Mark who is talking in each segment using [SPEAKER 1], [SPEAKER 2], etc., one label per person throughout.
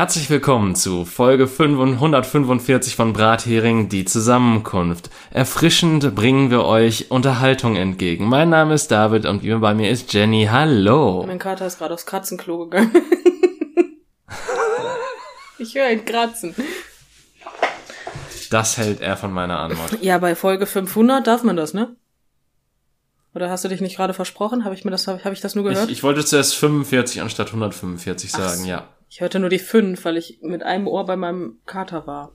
[SPEAKER 1] Herzlich willkommen zu Folge 145 von Brathering, die Zusammenkunft. Erfrischend bringen wir euch Unterhaltung entgegen. Mein Name ist David und bei mir ist Jenny. Hallo.
[SPEAKER 2] Mein Kater ist gerade aufs Katzenklo gegangen. Ich höre ihn kratzen.
[SPEAKER 1] Das hält er von meiner Antwort.
[SPEAKER 2] Ja, bei Folge 500 darf man das, ne? Oder hast du dich nicht gerade versprochen? Habe ich das nur gehört?
[SPEAKER 1] Ich wollte zuerst 45 anstatt 145 sagen,
[SPEAKER 2] so.
[SPEAKER 1] ja.
[SPEAKER 2] Ich hörte nur die 5, weil ich mit einem Ohr bei meinem Kater war.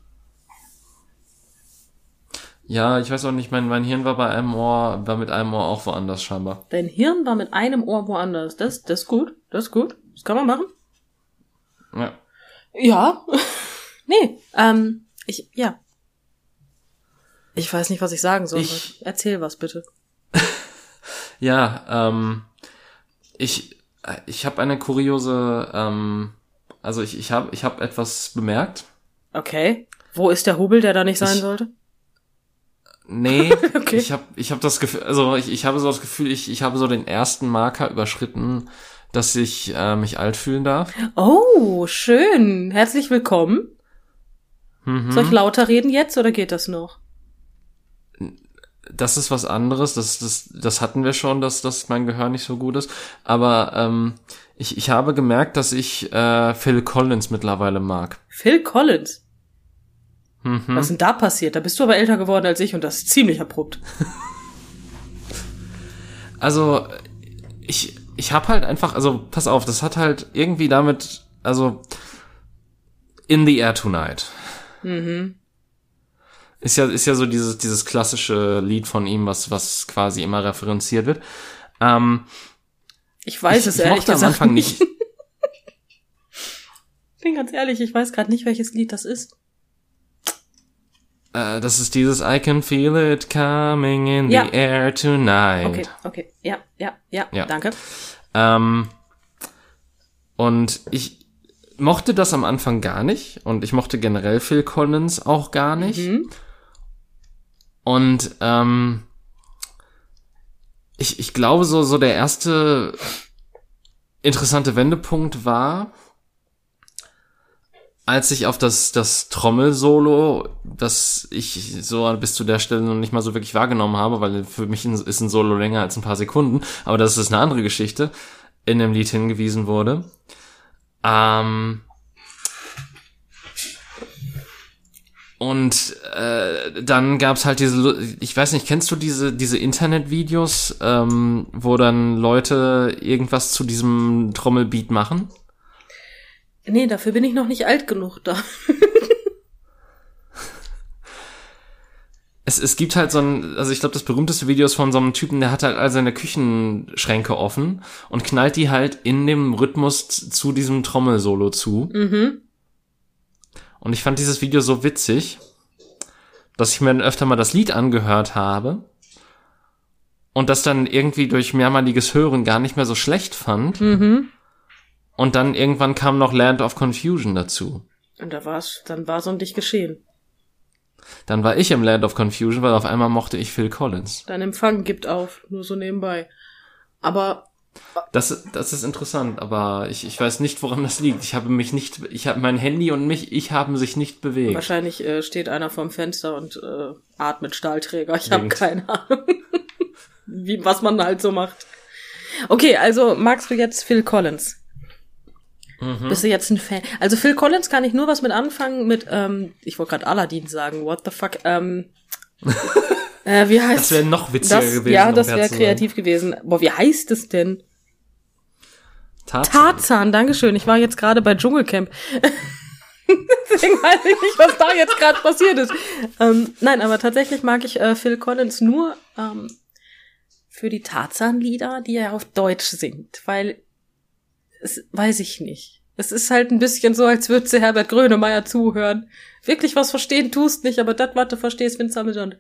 [SPEAKER 1] Ja, ich weiß auch nicht, mein Hirn war mit einem Ohr auch woanders scheinbar.
[SPEAKER 2] Dein Hirn war mit einem Ohr woanders. Das ist gut. Das kann man machen.
[SPEAKER 1] Ja.
[SPEAKER 2] Ja. Nee, Ich weiß nicht, was ich sagen soll. Erzähl was, bitte.
[SPEAKER 1] Ja, ich habe eine kuriose, ich habe etwas bemerkt.
[SPEAKER 2] Okay. Wo ist der Hubel, der da nicht sein sollte?
[SPEAKER 1] Nee,
[SPEAKER 2] okay.
[SPEAKER 1] ich habe das Gefühl, ich habe so das Gefühl, ich habe so den ersten Marker überschritten, dass ich mich alt fühlen darf.
[SPEAKER 2] Oh, schön. Herzlich willkommen.
[SPEAKER 1] Mhm.
[SPEAKER 2] Soll ich lauter reden jetzt oder geht das noch?
[SPEAKER 1] Das ist was anderes, das hatten wir schon, dass mein Gehör nicht so gut ist. Aber ich habe gemerkt, dass ich Phil Collins mittlerweile mag.
[SPEAKER 2] Phil Collins?
[SPEAKER 1] Mhm.
[SPEAKER 2] Was ist denn da passiert? Da bist du aber älter geworden als ich und das ist ziemlich abrupt.
[SPEAKER 1] Also, ich habe halt einfach, pass auf, das hat halt irgendwie damit, In the Air Tonight.
[SPEAKER 2] Mhm.
[SPEAKER 1] Ist ja so dieses klassische Lied von ihm, was quasi immer referenziert wird.
[SPEAKER 2] Ich weiß es ehrlich gesagt
[SPEAKER 1] am Anfang nicht.
[SPEAKER 2] Ich bin ganz ehrlich, ich weiß gerade nicht, welches Lied das ist.
[SPEAKER 1] Das ist dieses I can feel it coming in the air tonight.
[SPEAKER 2] Okay. Ja. Danke.
[SPEAKER 1] Und ich mochte das am Anfang gar nicht. Und ich mochte generell Phil Collins auch gar nicht.
[SPEAKER 2] Mhm.
[SPEAKER 1] Und ich glaube, so der erste interessante Wendepunkt war, als ich auf das Trommelsolo, das ich so bis zu der Stelle noch nicht mal so wirklich wahrgenommen habe, weil für mich ist ein Solo länger als ein paar Sekunden, aber das ist eine andere Geschichte, in dem Lied hingewiesen wurde. Und dann gab's halt ich weiß nicht, kennst du diese Internetvideos, wo dann Leute irgendwas zu diesem Trommelbeat machen?
[SPEAKER 2] Nee, dafür bin ich noch nicht alt genug da.
[SPEAKER 1] Es gibt halt ich glaube, das berühmteste Video ist von so einem Typen, der hat halt all seine Küchenschränke offen und knallt die halt in dem Rhythmus zu diesem Trommelsolo zu.
[SPEAKER 2] Mhm.
[SPEAKER 1] Und ich fand dieses Video so witzig, dass ich mir dann öfter mal das Lied angehört habe und das dann irgendwie durch mehrmaliges Hören gar nicht mehr so schlecht fand.
[SPEAKER 2] Mhm.
[SPEAKER 1] Und dann irgendwann kam noch Land of Confusion dazu.
[SPEAKER 2] Und dann war so ein Dich geschehen.
[SPEAKER 1] Dann war ich im Land of Confusion, weil auf einmal mochte ich Phil Collins.
[SPEAKER 2] Dein Empfang gibt auf, nur so nebenbei. Aber
[SPEAKER 1] das ist interessant, aber ich weiß nicht, woran das liegt. Ich habe mein Handy und ich haben sich nicht bewegt.
[SPEAKER 2] Wahrscheinlich steht einer vorm Fenster und atmet Stahlträger. Ich habe keine Ahnung, was man halt so macht. Okay, also magst du jetzt Phil Collins?
[SPEAKER 1] Mhm.
[SPEAKER 2] Bist du jetzt ein Fan? Also Phil Collins kann ich nur was mit anfangen mit, ich wollte gerade Aladdin sagen, what the fuck, wie heißt
[SPEAKER 1] das wäre noch witziger gewesen.
[SPEAKER 2] Ja, das wäre kreativ gewesen. Boah, wie heißt es denn? Tarzan, dankeschön. Ich war jetzt gerade bei Dschungelcamp. Deswegen weiß ich nicht, was da jetzt gerade passiert ist. Nein, aber tatsächlich mag ich Phil Collins nur für die Tarzan-Lieder, die er auf Deutsch singt, weil weiß ich nicht. Es ist halt ein bisschen so, als würdest du Herbert Grönemeyer zuhören. Wirklich was verstehen tust nicht, aber das, was du verstehst, findest du amüsant.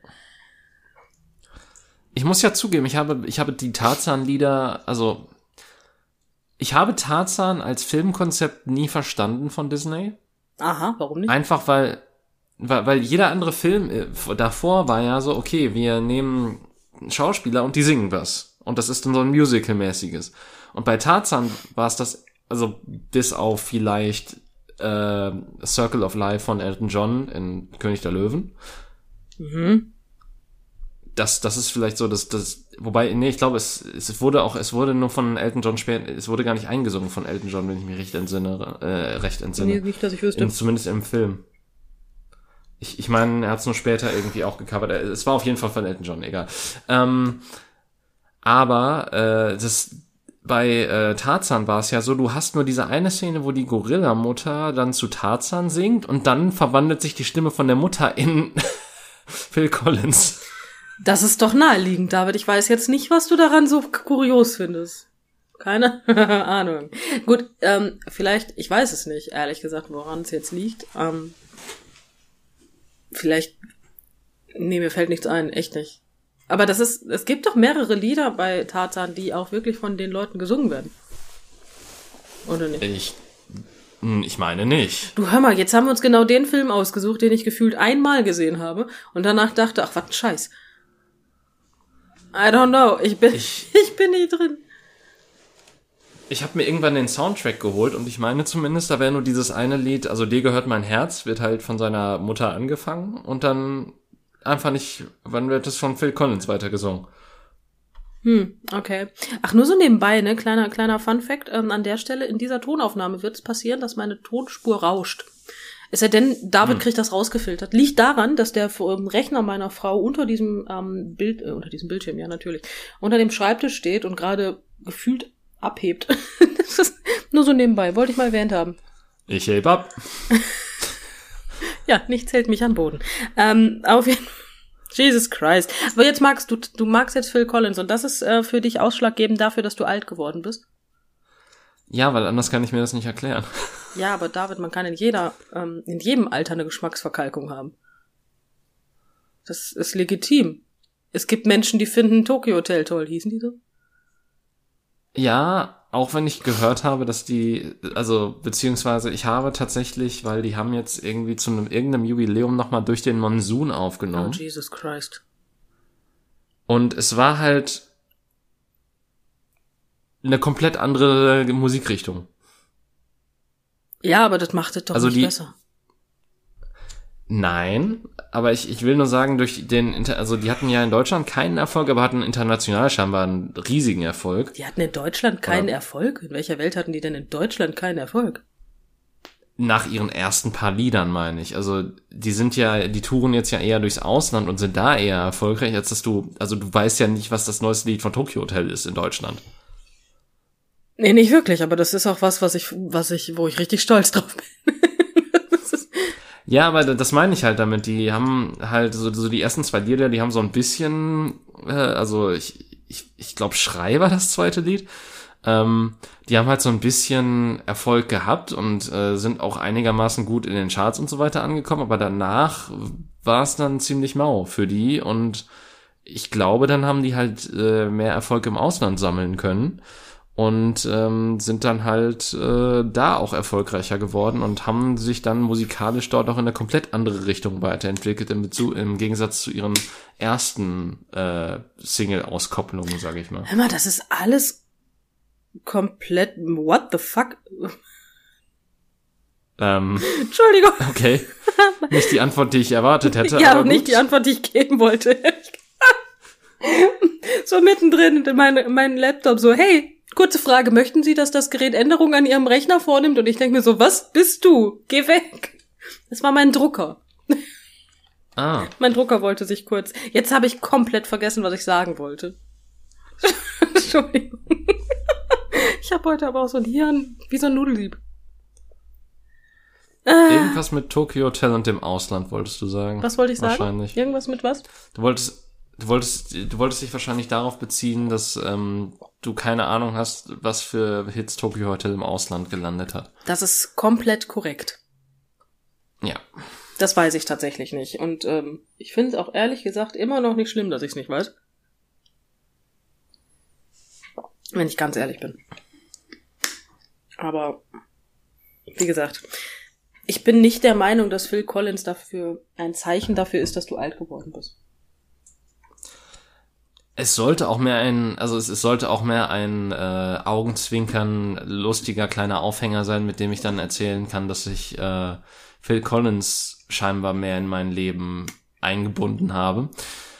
[SPEAKER 1] Ich muss ja zugeben, ich habe die Tarzan-Lieder, ich habe Tarzan als Filmkonzept nie verstanden von Disney.
[SPEAKER 2] Aha, warum nicht?
[SPEAKER 1] Einfach weil jeder andere Film davor war ja so, okay, wir nehmen Schauspieler und die singen was. Und das ist dann so ein Musical-mäßiges. Und bei Tarzan war es das, bis auf vielleicht Circle of Life von Elton John in König der Löwen.
[SPEAKER 2] Mhm.
[SPEAKER 1] Das ist vielleicht so, wobei, nee, ich glaube, es wurde nur von Elton John später, es wurde gar nicht eingesungen von Elton John, wenn ich mich recht entsinne.
[SPEAKER 2] Nee, nicht, dass ich wüsste.
[SPEAKER 1] Zumindest im Film. Ich meine, er hat es nur später irgendwie auch gecovert. Es war auf jeden Fall von Elton John, egal. Aber bei Tarzan war es ja so, du hast nur diese eine Szene, wo die Gorilla-Mutter dann zu Tarzan singt und dann verwandelt sich die Stimme von der Mutter in Phil Collins.
[SPEAKER 2] Das ist doch naheliegend, David. Ich weiß jetzt nicht, was du daran so kurios findest. Keine Ahnung. Gut, vielleicht, ich weiß es nicht, ehrlich gesagt, woran es jetzt liegt. Vielleicht, nee, mir fällt nichts ein, echt nicht. Aber es gibt doch mehrere Lieder bei Tarzan, die auch wirklich von den Leuten gesungen werden. Oder nicht?
[SPEAKER 1] Ich meine nicht.
[SPEAKER 2] Du, hör mal, jetzt haben wir uns genau den Film ausgesucht, den ich gefühlt einmal gesehen habe und danach dachte, ach, was ein Scheiß. I don't know, ich bin nicht drin.
[SPEAKER 1] Ich habe mir irgendwann den Soundtrack geholt und ich meine zumindest, da wäre nur dieses eine Lied, also Dir gehört mein Herz, wird halt von seiner Mutter angefangen und dann einfach nicht, wann wird es von Phil Collins weitergesungen?
[SPEAKER 2] Okay. Ach, nur so nebenbei, ne, kleiner Fun-Fact, an der Stelle, in dieser Tonaufnahme wird es passieren, dass meine Tonspur rauscht. Es sei denn, David kriegt das rausgefiltert. Liegt daran, dass der Rechner meiner Frau unter diesem unter diesem Bildschirm, ja natürlich, unter dem Schreibtisch steht und gerade gefühlt abhebt. Das ist nur so nebenbei, wollte ich mal erwähnt haben.
[SPEAKER 1] Ich heb ab.
[SPEAKER 2] Ja, nichts hält mich an Boden. Auf jeden Fall. Jesus Christ. Aber jetzt du magst jetzt Phil Collins und das ist für dich ausschlaggebend dafür, dass du alt geworden bist?
[SPEAKER 1] Ja, weil anders kann ich mir das nicht erklären.
[SPEAKER 2] Ja, aber David, man kann in jedem Alter eine Geschmacksverkalkung haben. Das ist legitim. Es gibt Menschen, die finden Tokyo Hotel toll. Hießen die so?
[SPEAKER 1] Ja, auch wenn ich gehört habe, dass beziehungsweise ich habe tatsächlich, weil die haben jetzt irgendwie zu irgendeinem Jubiläum nochmal Durch den Monsun aufgenommen.
[SPEAKER 2] Oh, Jesus Christ.
[SPEAKER 1] Und es war halt eine komplett andere Musikrichtung.
[SPEAKER 2] Ja, aber das macht es doch nicht besser.
[SPEAKER 1] Nein, aber ich will nur sagen, die hatten ja in Deutschland keinen Erfolg, aber hatten international scheinbar einen riesigen Erfolg.
[SPEAKER 2] Die hatten in Deutschland keinen Erfolg? In welcher Welt hatten die denn in Deutschland keinen Erfolg?
[SPEAKER 1] Nach ihren ersten paar Liedern, meine ich. Also, die touren jetzt ja eher durchs Ausland und sind da eher erfolgreich, als dass du weißt ja nicht, was das neueste Lied von Tokyo Hotel ist in Deutschland.
[SPEAKER 2] Nee, nicht wirklich, aber das ist auch was, wo ich richtig stolz drauf bin.
[SPEAKER 1] Ja, aber das meine ich halt damit. Die haben halt so die ersten 2 Lieder, die haben so ein bisschen, ich glaube Schrei war das zweite Lied. Die haben halt so ein bisschen Erfolg gehabt und sind auch einigermaßen gut in den Charts und so weiter angekommen, aber danach war es dann ziemlich mau für die und ich glaube, dann haben die halt mehr Erfolg im Ausland sammeln können. Und sind dann halt da auch erfolgreicher geworden und haben sich dann musikalisch dort auch in eine komplett andere Richtung weiterentwickelt, im Gegensatz zu ihren ersten Single-Auskopplungen, sage ich mal.
[SPEAKER 2] Hör mal, das ist alles komplett what the fuck? Entschuldigung.
[SPEAKER 1] Okay. Nicht die Antwort, die ich erwartet hätte.
[SPEAKER 2] Ja,
[SPEAKER 1] aber
[SPEAKER 2] und nicht die Antwort, die ich geben wollte. So mittendrin in meinen Laptop so, hey, kurze Frage, möchten Sie, dass das Gerät Änderungen an Ihrem Rechner vornimmt? Und ich denke mir so, was bist du? Geh weg. Das war mein Drucker.
[SPEAKER 1] Ah.
[SPEAKER 2] Mein Drucker wollte sich kurz... Jetzt habe ich komplett vergessen, was ich sagen wollte. Entschuldigung. Ich habe heute aber auch so ein Hirn wie so ein Nudelsieb.
[SPEAKER 1] Irgendwas mit Tokyo Hotel und dem Ausland, wolltest du sagen.
[SPEAKER 2] Was wollte ich sagen?
[SPEAKER 1] Wahrscheinlich.
[SPEAKER 2] Irgendwas mit was?
[SPEAKER 1] Du wolltest dich wahrscheinlich darauf beziehen, dass du keine Ahnung hast, was für Hits Tokyo Hotel im Ausland gelandet hat.
[SPEAKER 2] Das ist komplett korrekt.
[SPEAKER 1] Ja.
[SPEAKER 2] Das weiß ich tatsächlich nicht. Und ich finde es auch ehrlich gesagt immer noch nicht schlimm, dass ich es nicht weiß. Wenn ich ganz ehrlich bin. Aber, wie gesagt, ich bin nicht der Meinung, dass Phil Collins dafür ein Zeichen dafür ist, dass du alt geworden bist.
[SPEAKER 1] Es sollte auch mehr es sollte auch mehr ein Augenzwinkern, lustiger kleiner Aufhänger sein, mit dem ich dann erzählen kann, dass ich Phil Collins scheinbar mehr in mein Leben eingebunden habe.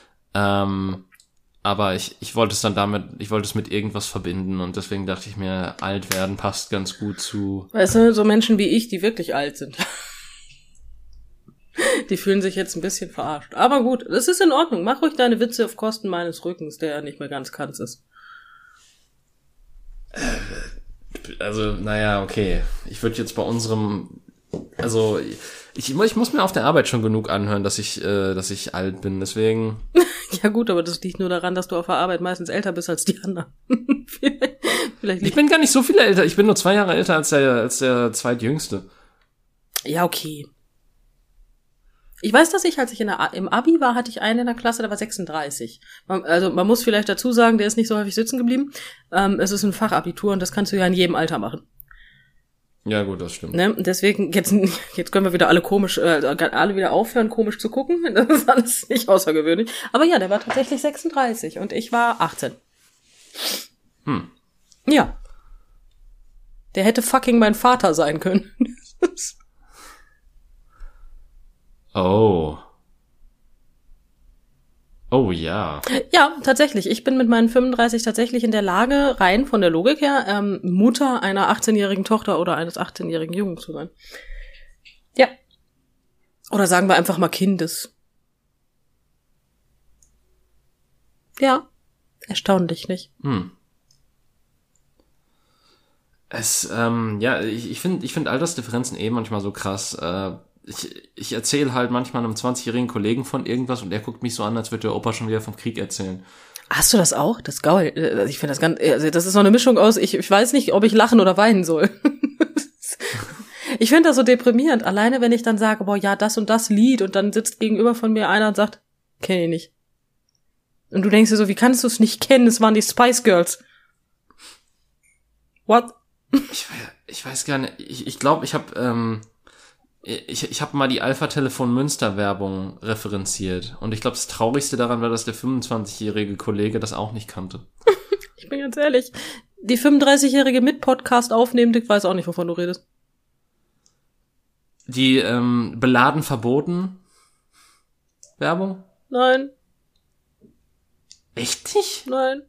[SPEAKER 1] Aber ich wollte es mit irgendwas verbinden und deswegen dachte ich mir, alt werden passt ganz gut zu.
[SPEAKER 2] Weißt du, so Menschen wie ich, die wirklich alt sind. Die fühlen sich jetzt ein bisschen verarscht. Aber gut, das ist in Ordnung. Mach ruhig deine Witze auf Kosten meines Rückens, der ja nicht mehr ganz ganz ist.
[SPEAKER 1] Also, naja, okay. Ich würde jetzt bei unserem, also ich muss mir auf der Arbeit schon genug anhören, dass ich alt bin. Deswegen.
[SPEAKER 2] Ja gut, aber das liegt nur daran, dass du auf der Arbeit meistens älter bist als die anderen. Vielleicht
[SPEAKER 1] ich bin gar nicht so viel älter. Ich bin nur 2 Jahre älter als der zweitjüngste.
[SPEAKER 2] Ja, okay. Ich weiß, dass als ich im Abi war, hatte ich einen in der Klasse, der war 36. Man muss vielleicht dazu sagen, der ist nicht so häufig sitzen geblieben. Es ist ein Fachabitur und das kannst du ja in jedem Alter machen.
[SPEAKER 1] Ja, gut, das stimmt.
[SPEAKER 2] Ne? Deswegen, jetzt können wir wieder alle alle wieder aufhören, komisch zu gucken. Das ist alles nicht außergewöhnlich. Aber ja, der war tatsächlich 36 und ich war 18. Ja. Der hätte fucking mein Vater sein können.
[SPEAKER 1] Oh. Oh ja.
[SPEAKER 2] Ja, tatsächlich. Ich bin mit meinen 35 tatsächlich in der Lage, rein von der Logik her, Mutter einer 18-jährigen Tochter oder eines 18-jährigen Jungen zu sein. Ja. Oder sagen wir einfach mal Kindes. Ja. Erstaunlich, nicht?
[SPEAKER 1] Ich finde Altersdifferenzen manchmal so krass. Ich erzähle halt manchmal einem 20-jährigen Kollegen von irgendwas und er guckt mich so an, als würde der Opa schon wieder vom Krieg erzählen.
[SPEAKER 2] Hast du das auch? Das ist geil. Ich finde das ganz, also das ist so eine Mischung aus, ich weiß nicht, ob ich lachen oder weinen soll. Ich finde das so deprimierend. Alleine, wenn ich dann sage, boah, ja, das und das Lied und dann sitzt gegenüber von mir einer und sagt, kenn ich nicht. Und du denkst dir so, wie kannst du es nicht kennen? Es waren die Spice Girls. What?
[SPEAKER 1] Ich weiß gar nicht. Ich glaube, ich habe mal die Alpha-Telefon Münster-Werbung referenziert. Und ich glaube, das Traurigste daran war, dass der 25-jährige Kollege das auch nicht kannte.
[SPEAKER 2] Ich bin ganz ehrlich, die 35-jährige mit Podcast aufnehmende, ich weiß auch nicht, wovon du redest.
[SPEAKER 1] Die beladen verboten Werbung?
[SPEAKER 2] Nein.
[SPEAKER 1] Echt nicht?
[SPEAKER 2] Nein.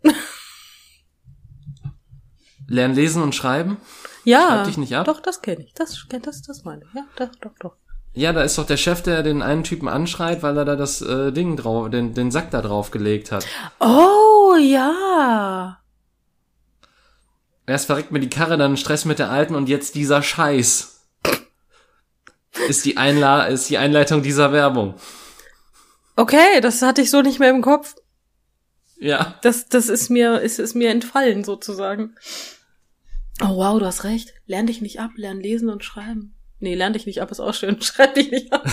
[SPEAKER 1] Lernen lesen und schreiben?
[SPEAKER 2] Ja.
[SPEAKER 1] Schreib dich nicht ab?
[SPEAKER 2] Doch, das kenne ich. Das meine ich. Ja, doch.
[SPEAKER 1] Ja, da ist doch der Chef, der den einen Typen anschreit, weil er da das Ding drauf, den Sack da drauf gelegt hat.
[SPEAKER 2] Oh, ja.
[SPEAKER 1] Erst verreckt mir die Karre, dann Stress mit der Alten und jetzt dieser Scheiß. Ist die Einleitung dieser Werbung.
[SPEAKER 2] Okay, das hatte ich so nicht mehr im Kopf.
[SPEAKER 1] Ja.
[SPEAKER 2] Das ist mir entfallen, sozusagen. Oh wow, du hast recht. Lern dich nicht ab, lern lesen und schreiben. Nee, lern dich nicht ab, ist auch schön. Schreib dich nicht ab.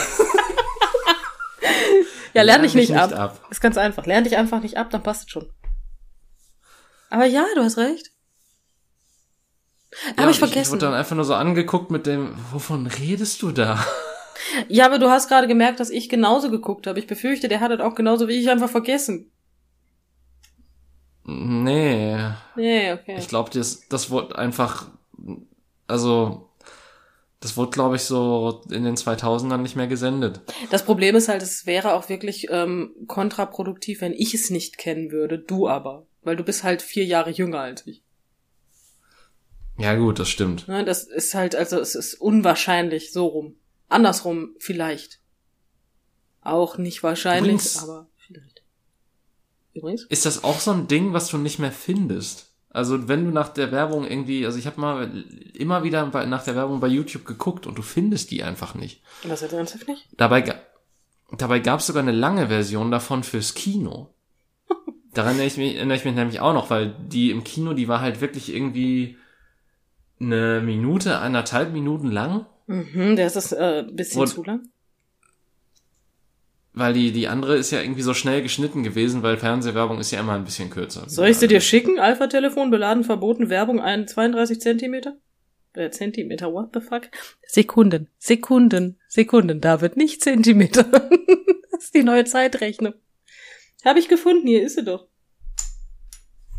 [SPEAKER 2] Ja, lern dich nicht ab. Ist ganz einfach. Lern dich einfach nicht ab, dann passt es schon. Aber ja, du hast recht.
[SPEAKER 1] Ja,
[SPEAKER 2] hab ich vergessen.
[SPEAKER 1] Ich wurde dann einfach nur so angeguckt mit dem, wovon redest du da?
[SPEAKER 2] Ja, aber du hast gerade gemerkt, dass ich genauso geguckt habe. Ich befürchte, der hat das auch genauso wie ich einfach vergessen.
[SPEAKER 1] Nee,
[SPEAKER 2] okay.
[SPEAKER 1] Ich glaube, das wurde einfach, also, das wurde, glaube ich, so in den 2000ern nicht mehr gesendet.
[SPEAKER 2] Das Problem ist halt, es wäre auch wirklich kontraproduktiv, wenn ich es nicht kennen würde, du aber. Weil du bist halt 4 Jahre jünger als ich.
[SPEAKER 1] Ja gut, das stimmt.
[SPEAKER 2] Ne, das ist halt, also es ist unwahrscheinlich so rum. Andersrum vielleicht. Auch nicht wahrscheinlich, aber vielleicht. Übrigens?
[SPEAKER 1] Ist das auch so ein Ding, was du nicht mehr findest? Also wenn du nach der Werbung irgendwie, also ich habe mal immer wieder nach der Werbung bei YouTube geguckt und du findest die einfach nicht.
[SPEAKER 2] Was jetzt ernsthaft nicht?
[SPEAKER 1] Dabei gab es sogar eine lange Version davon fürs Kino. Daran erinnere ich mich nämlich auch noch, weil die im Kino, die war halt wirklich irgendwie 1 Minute, 1,5 Minuten lang.
[SPEAKER 2] Der ist das ein bisschen zu lang.
[SPEAKER 1] Weil die andere ist ja irgendwie so schnell geschnitten gewesen, weil Fernsehwerbung ist ja immer ein bisschen kürzer.
[SPEAKER 2] Soll ich sie dir schicken? Alpha-Telefon, beladen, verboten, Werbung, 32 Zentimeter? Zentimeter, what the fuck? Sekunden, David, nicht Zentimeter. Das ist die neue Zeitrechnung. Habe ich gefunden, hier ist sie doch.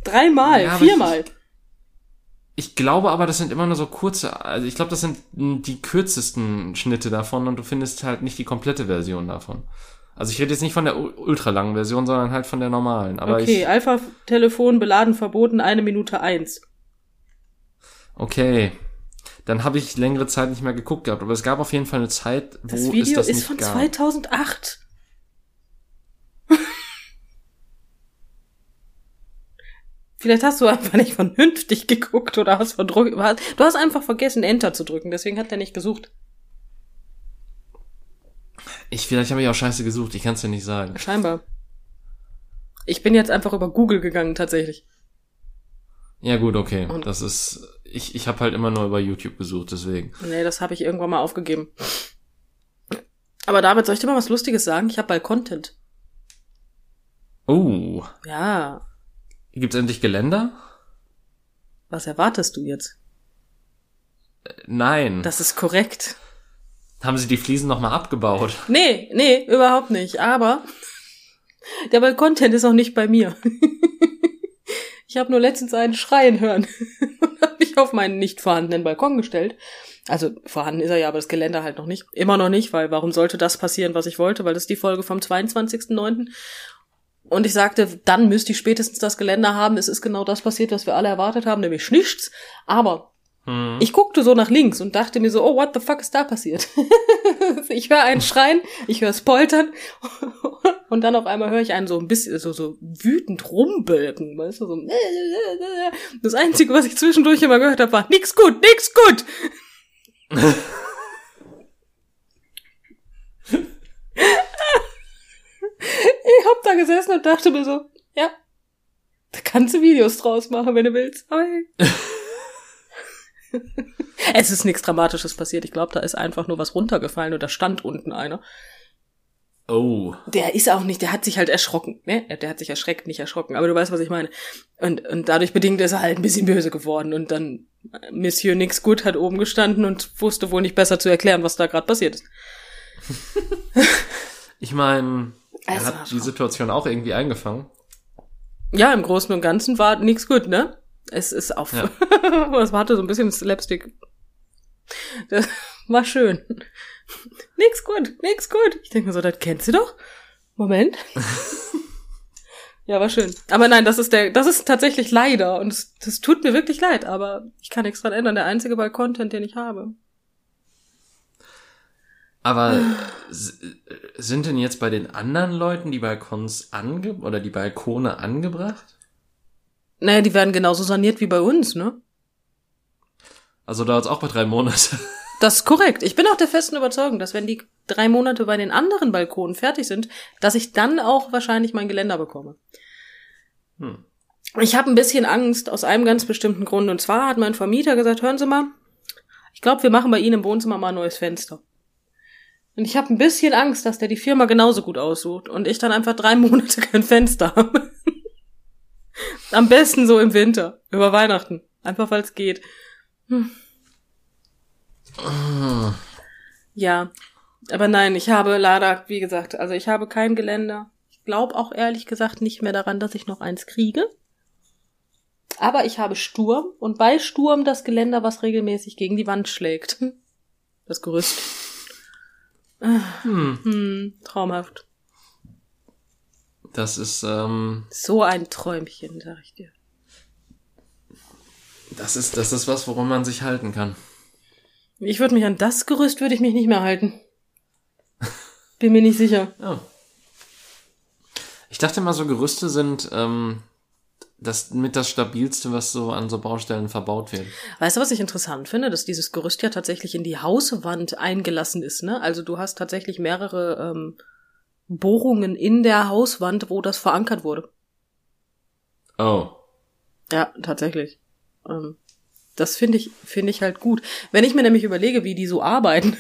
[SPEAKER 2] 3-mal,
[SPEAKER 1] Ja,
[SPEAKER 2] 4-mal.
[SPEAKER 1] Ich glaube aber, das sind immer nur so kurze, also ich glaube, das sind die kürzesten Schnitte davon und du findest halt nicht die komplette Version davon. Also ich rede jetzt nicht von der ultralangen Version, sondern halt von der normalen. Aber
[SPEAKER 2] Okay, Alpha-Telefon beladen verboten, 1 Minute 1.
[SPEAKER 1] Okay, dann habe ich längere Zeit nicht mehr geguckt gehabt, aber es gab auf jeden Fall eine Zeit, wo
[SPEAKER 2] Das Video
[SPEAKER 1] es das
[SPEAKER 2] ist
[SPEAKER 1] nicht
[SPEAKER 2] von
[SPEAKER 1] gab.
[SPEAKER 2] 2008. Vielleicht hast du einfach nicht vernünftig geguckt oder hast verdrückt. Du hast einfach vergessen, Enter zu drücken, deswegen hat der nicht gesucht.
[SPEAKER 1] Vielleicht habe ich auch Scheiße gesucht, ich kann es dir nicht sagen.
[SPEAKER 2] Scheinbar. Ich bin jetzt einfach über Google gegangen, tatsächlich.
[SPEAKER 1] Ja gut, okay.
[SPEAKER 2] Und-
[SPEAKER 1] Das ist, ich habe halt immer nur über YouTube gesucht, deswegen.
[SPEAKER 2] Nee, das habe ich irgendwann mal aufgegeben. Aber David, soll ich dir mal was Lustiges sagen? Ich habe bald Content.
[SPEAKER 1] Oh,
[SPEAKER 2] Ja.
[SPEAKER 1] gibt's endlich Geländer?
[SPEAKER 2] Was erwartest du jetzt?
[SPEAKER 1] Nein.
[SPEAKER 2] Das ist korrekt.
[SPEAKER 1] Haben sie die Fliesen nochmal abgebaut?
[SPEAKER 2] Nee, überhaupt nicht. Aber der Content ist auch nicht bei mir. Ich habe nur letztens einen schreien hören und habe mich auf meinen nicht vorhandenen Balkon gestellt. Also vorhanden ist er ja, aber das Geländer halt noch nicht. Immer noch nicht, weil warum sollte das passieren, was ich wollte? Weil das ist die Folge vom 22.09. Und ich sagte, dann müsste ich spätestens das Geländer haben. Es ist genau das passiert, was wir alle erwartet haben, nämlich nichts. Aber ich guckte so nach links und dachte mir so, oh, what the fuck ist da passiert? Ich höre einen schreien, ich höre es poltern und dann auf einmal höre ich einen so ein bisschen so wütend rumbölken, weißt du, so. Das Einzige, was ich zwischendurch immer gehört habe, war nix gut, nix gut. Ich hab da gesessen und dachte mir so, ja, da kannst du Videos draus machen, wenn du willst. Aber hey. Es ist nichts Dramatisches passiert. Ich glaube, da ist einfach nur was runtergefallen und da stand unten einer.
[SPEAKER 1] Oh.
[SPEAKER 2] Der ist auch nicht, der hat sich halt erschrocken, ne? Der hat sich erschreckt, nicht erschrocken, aber du weißt, was ich meine. Und dadurch bedingt ist er halt ein bisschen böse geworden und dann Monsieur Nix Gut hat oben gestanden und wusste wohl nicht besser zu erklären, was da gerade passiert ist.
[SPEAKER 1] Ich meine, er
[SPEAKER 2] Es war
[SPEAKER 1] hat die
[SPEAKER 2] schon-
[SPEAKER 1] Situation auch irgendwie eingefangen.
[SPEAKER 2] Ja, im Großen und Ganzen war nix gut, ne? Es ist auf,
[SPEAKER 1] Ja.
[SPEAKER 2] es hatte so ein bisschen Slapstick. Das war schön. Nix gut. Ich denke mir so, das kennst du doch. Moment. Ja, war schön. Aber nein, das ist tatsächlich leider und das tut mir wirklich leid, aber ich kann nichts dran ändern. Der einzige Content, den ich habe.
[SPEAKER 1] Aber sind denn jetzt bei den anderen Leuten die Balkons oder die Balkone angebracht?
[SPEAKER 2] Naja, die werden genauso saniert wie bei uns, ne?
[SPEAKER 1] Also dauert es auch bei 3 Monate.
[SPEAKER 2] Das ist korrekt. Ich bin auch der festen Überzeugung, dass wenn die 3 Monate bei den anderen Balkonen fertig sind, dass ich dann auch wahrscheinlich mein Geländer bekomme. Ich habe ein bisschen Angst aus einem ganz bestimmten Grund. Und zwar hat mein Vermieter gesagt, hören Sie mal, ich glaube, wir machen bei Ihnen im Wohnzimmer mal ein neues Fenster. Und ich habe ein bisschen Angst, dass der die Firma genauso gut aussucht und ich dann einfach 3 Monate kein Fenster habe. Am besten so im Winter, über Weihnachten. Einfach, weil es geht. Ja, aber nein, ich habe leider, wie gesagt, also ich habe kein Geländer. Ich glaube auch ehrlich gesagt nicht mehr daran, dass ich noch eins kriege. Aber ich habe Sturm und bei Sturm das Geländer, was regelmäßig gegen die Wand schlägt. Das Gerüst. Traumhaft.
[SPEAKER 1] Das ist,
[SPEAKER 2] So ein Träumchen, sag ich dir.
[SPEAKER 1] das ist was, woran man sich halten kann.
[SPEAKER 2] Ich würde mich an das Gerüst würde ich mich nicht mehr halten. Bin mir nicht sicher.
[SPEAKER 1] Ja. Ich dachte mal, so Gerüste sind das mit das Stabilste, was so an so Baustellen verbaut wird.
[SPEAKER 2] Weißt du, was ich interessant finde? Dass dieses Gerüst ja tatsächlich in die Hauswand eingelassen ist, ne? Also du hast tatsächlich mehrere Bohrungen in der Hauswand, wo das verankert wurde.
[SPEAKER 1] Oh.
[SPEAKER 2] Ja, tatsächlich. Das finde ich halt gut. Wenn ich mir nämlich überlege, wie die so arbeiten,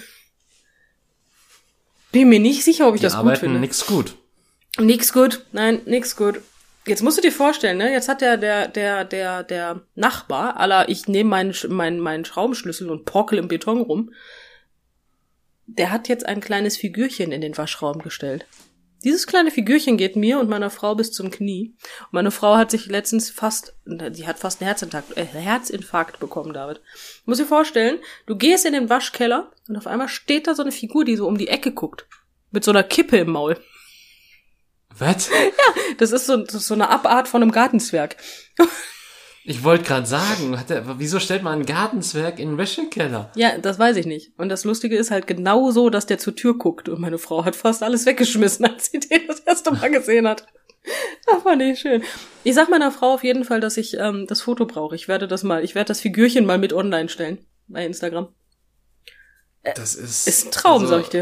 [SPEAKER 2] bin mir nicht sicher, ob ich
[SPEAKER 1] Die
[SPEAKER 2] das gut
[SPEAKER 1] arbeiten
[SPEAKER 2] finde.
[SPEAKER 1] nix gut.
[SPEAKER 2] Nix gut. Nein, nix gut. Jetzt musst du dir vorstellen, ne? Jetzt hat der Nachbar, ich nehme meinen Schraubenschlüssel und porkel im Beton rum. Der hat jetzt ein kleines Figürchen in den Waschraum gestellt. Dieses kleine Figürchen geht mir und meiner Frau bis zum Knie. Und meine Frau hat sich letztens die hat fast einen Herzinfarkt bekommen, David. Du musst dir vorstellen, du gehst in den Waschkeller und auf einmal steht da so eine Figur, die so um die Ecke guckt. Mit so einer Kippe im Maul.
[SPEAKER 1] Was?
[SPEAKER 2] Ja, das ist so eine Abart von einem Gartenzwerg.
[SPEAKER 1] Ich wollte gerade sagen, wieso stellt man einen Gartenzwerg in den Wäschekeller?
[SPEAKER 2] Ja, das weiß ich nicht. Und das Lustige ist halt genau so, dass der zur Tür guckt. Und meine Frau hat fast alles weggeschmissen, als sie den das erste Mal gesehen hat. Das fand ich schön. Ich sag meiner Frau auf jeden Fall, dass ich das Foto brauche. Ich werde das Figürchen mal mit online stellen. Bei Instagram.
[SPEAKER 1] Das ist
[SPEAKER 2] ein Traum, sag ich dir.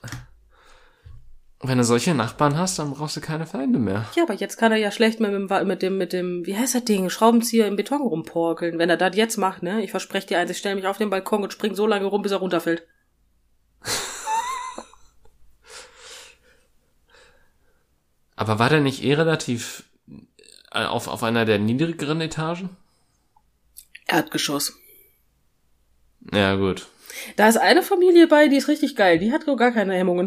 [SPEAKER 1] Wenn du solche Nachbarn hast, dann brauchst du keine Feinde mehr.
[SPEAKER 2] Ja, aber jetzt kann er ja schlecht mit dem, wie heißt das Ding, Schraubenzieher im Beton rumporkeln. Wenn er das jetzt macht, ne? Ich verspreche dir eins, ich stelle mich auf den Balkon und spring so lange rum, bis er runterfällt.
[SPEAKER 1] Aber war der nicht relativ auf einer der niedrigeren Etagen?
[SPEAKER 2] Erdgeschoss.
[SPEAKER 1] Ja, gut.
[SPEAKER 2] Da ist eine Familie bei, die ist richtig geil. Die hat so gar keine Hemmungen.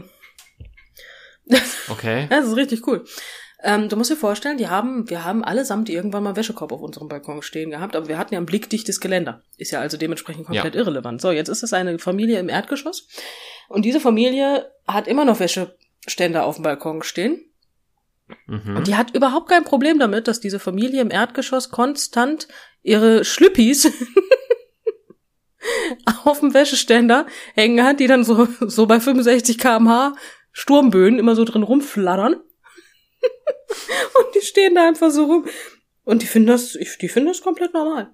[SPEAKER 1] Okay.
[SPEAKER 2] Das ist richtig cool. Du musst dir vorstellen, wir haben allesamt irgendwann mal einen Wäschekorb auf unserem Balkon stehen gehabt, aber wir hatten ja ein blickdichtes Geländer. Ist ja also dementsprechend komplett irrelevant. So, jetzt ist es eine Familie im Erdgeschoss. Und diese Familie hat immer noch Wäscheständer auf dem Balkon stehen. Mhm. Und die hat überhaupt kein Problem damit, dass diese Familie im Erdgeschoss konstant ihre Schlüppis auf dem Wäscheständer hängen hat, die dann so bei 65 km/h Sturmböen immer so drin rumflattern. Und die stehen da einfach so rum. Und die finden das komplett normal.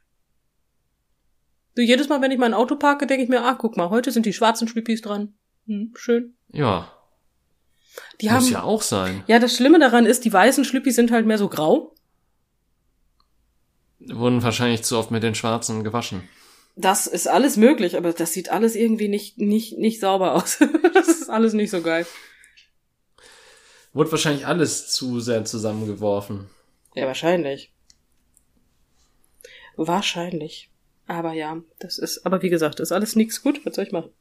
[SPEAKER 2] So, jedes Mal, wenn ich mein Auto parke, denke ich mir, guck mal, heute sind die schwarzen Schlüppis dran. Schön.
[SPEAKER 1] Ja.
[SPEAKER 2] Die
[SPEAKER 1] muss ja auch sein.
[SPEAKER 2] Ja, das Schlimme daran ist, die weißen Schlüppis sind halt mehr so grau.
[SPEAKER 1] Wurden wahrscheinlich zu oft mit den schwarzen gewaschen.
[SPEAKER 2] Das ist alles möglich, aber das sieht alles irgendwie nicht sauber aus. Das ist alles nicht so geil.
[SPEAKER 1] Wurde wahrscheinlich alles zu sehr zusammengeworfen.
[SPEAKER 2] Ja, wahrscheinlich. Wahrscheinlich. Aber ja, aber wie gesagt, das ist alles nichts gut. Was soll ich machen?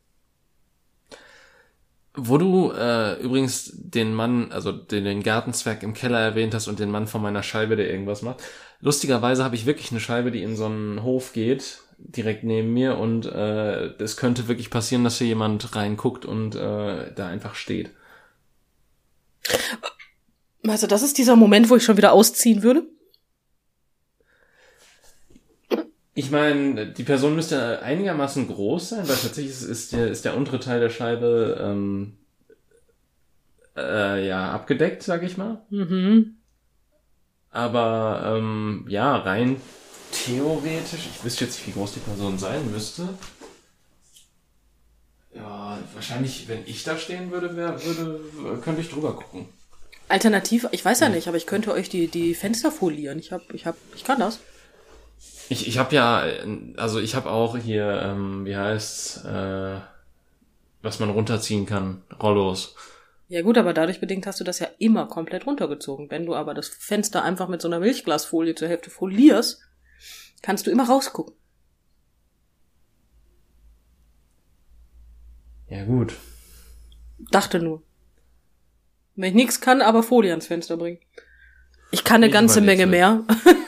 [SPEAKER 1] Wo du übrigens den Mann, also den Gartenzwerg im Keller erwähnt hast und den Mann von meiner Scheibe, der irgendwas macht. Lustigerweise habe ich wirklich eine Scheibe, die in so einen Hof geht, direkt neben mir, und es könnte wirklich passieren, dass hier jemand reinguckt und da einfach steht.
[SPEAKER 2] Also das ist dieser Moment, wo ich schon wieder ausziehen würde?
[SPEAKER 1] Ich meine, die Person müsste einigermaßen groß sein, weil tatsächlich ist der untere Teil der Scheibe abgedeckt, sag ich mal. Mhm. Aber rein theoretisch, ich wüsste jetzt nicht, wie groß die Person sein müsste. Ja, wahrscheinlich, wenn ich da stehen würde, könnte ich drüber gucken.
[SPEAKER 2] Alternativ, ich weiß ja nicht, aber ich könnte euch die Fenster folieren. Ich kann das.
[SPEAKER 1] Ich habe auch hier, wie heißt's, was man runterziehen kann, Rollos.
[SPEAKER 2] Ja gut, aber dadurch bedingt hast du das ja immer komplett runtergezogen. Wenn du aber das Fenster einfach mit so einer Milchglasfolie zur Hälfte folierst, kannst du immer rausgucken.
[SPEAKER 1] Ja gut.
[SPEAKER 2] Dachte nur. Wenn ich nichts kann, aber Folie ans Fenster bringen. Ich kann eine ganze Menge mehr.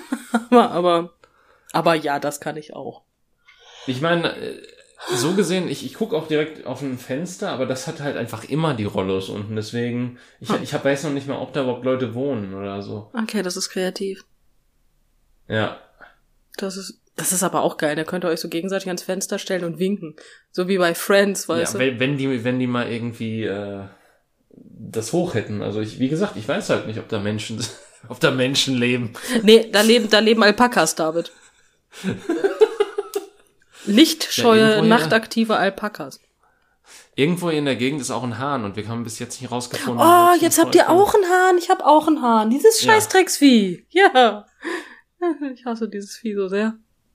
[SPEAKER 2] aber ja, das kann ich auch.
[SPEAKER 1] Ich meine, so gesehen, ich gucke auch direkt auf ein Fenster, aber das hat halt einfach immer die Rollos unten. Deswegen, ich weiß noch nicht mal, ob da überhaupt Leute wohnen oder so.
[SPEAKER 2] Okay, das ist kreativ.
[SPEAKER 1] Ja.
[SPEAKER 2] Das ist aber auch geil. Da könnt ihr euch so gegenseitig ans Fenster stellen und winken. So wie bei Friends, weißt du?
[SPEAKER 1] Ja, wenn die mal irgendwie das hoch hätten. Also wie gesagt, ich weiß halt nicht, ob da Menschen leben.
[SPEAKER 2] Nee, da leben Alpakas, David. Lichtscheue, nachtaktive Alpakas.
[SPEAKER 1] Irgendwo in der Gegend ist auch ein Hahn und wir haben bis jetzt nicht rausgefunden.
[SPEAKER 2] Oh, jetzt habt ihr auch einen Hahn. Ich hab auch einen Hahn. Dieses Scheißdrecksvieh. Ja. Ich hasse dieses Vieh so sehr.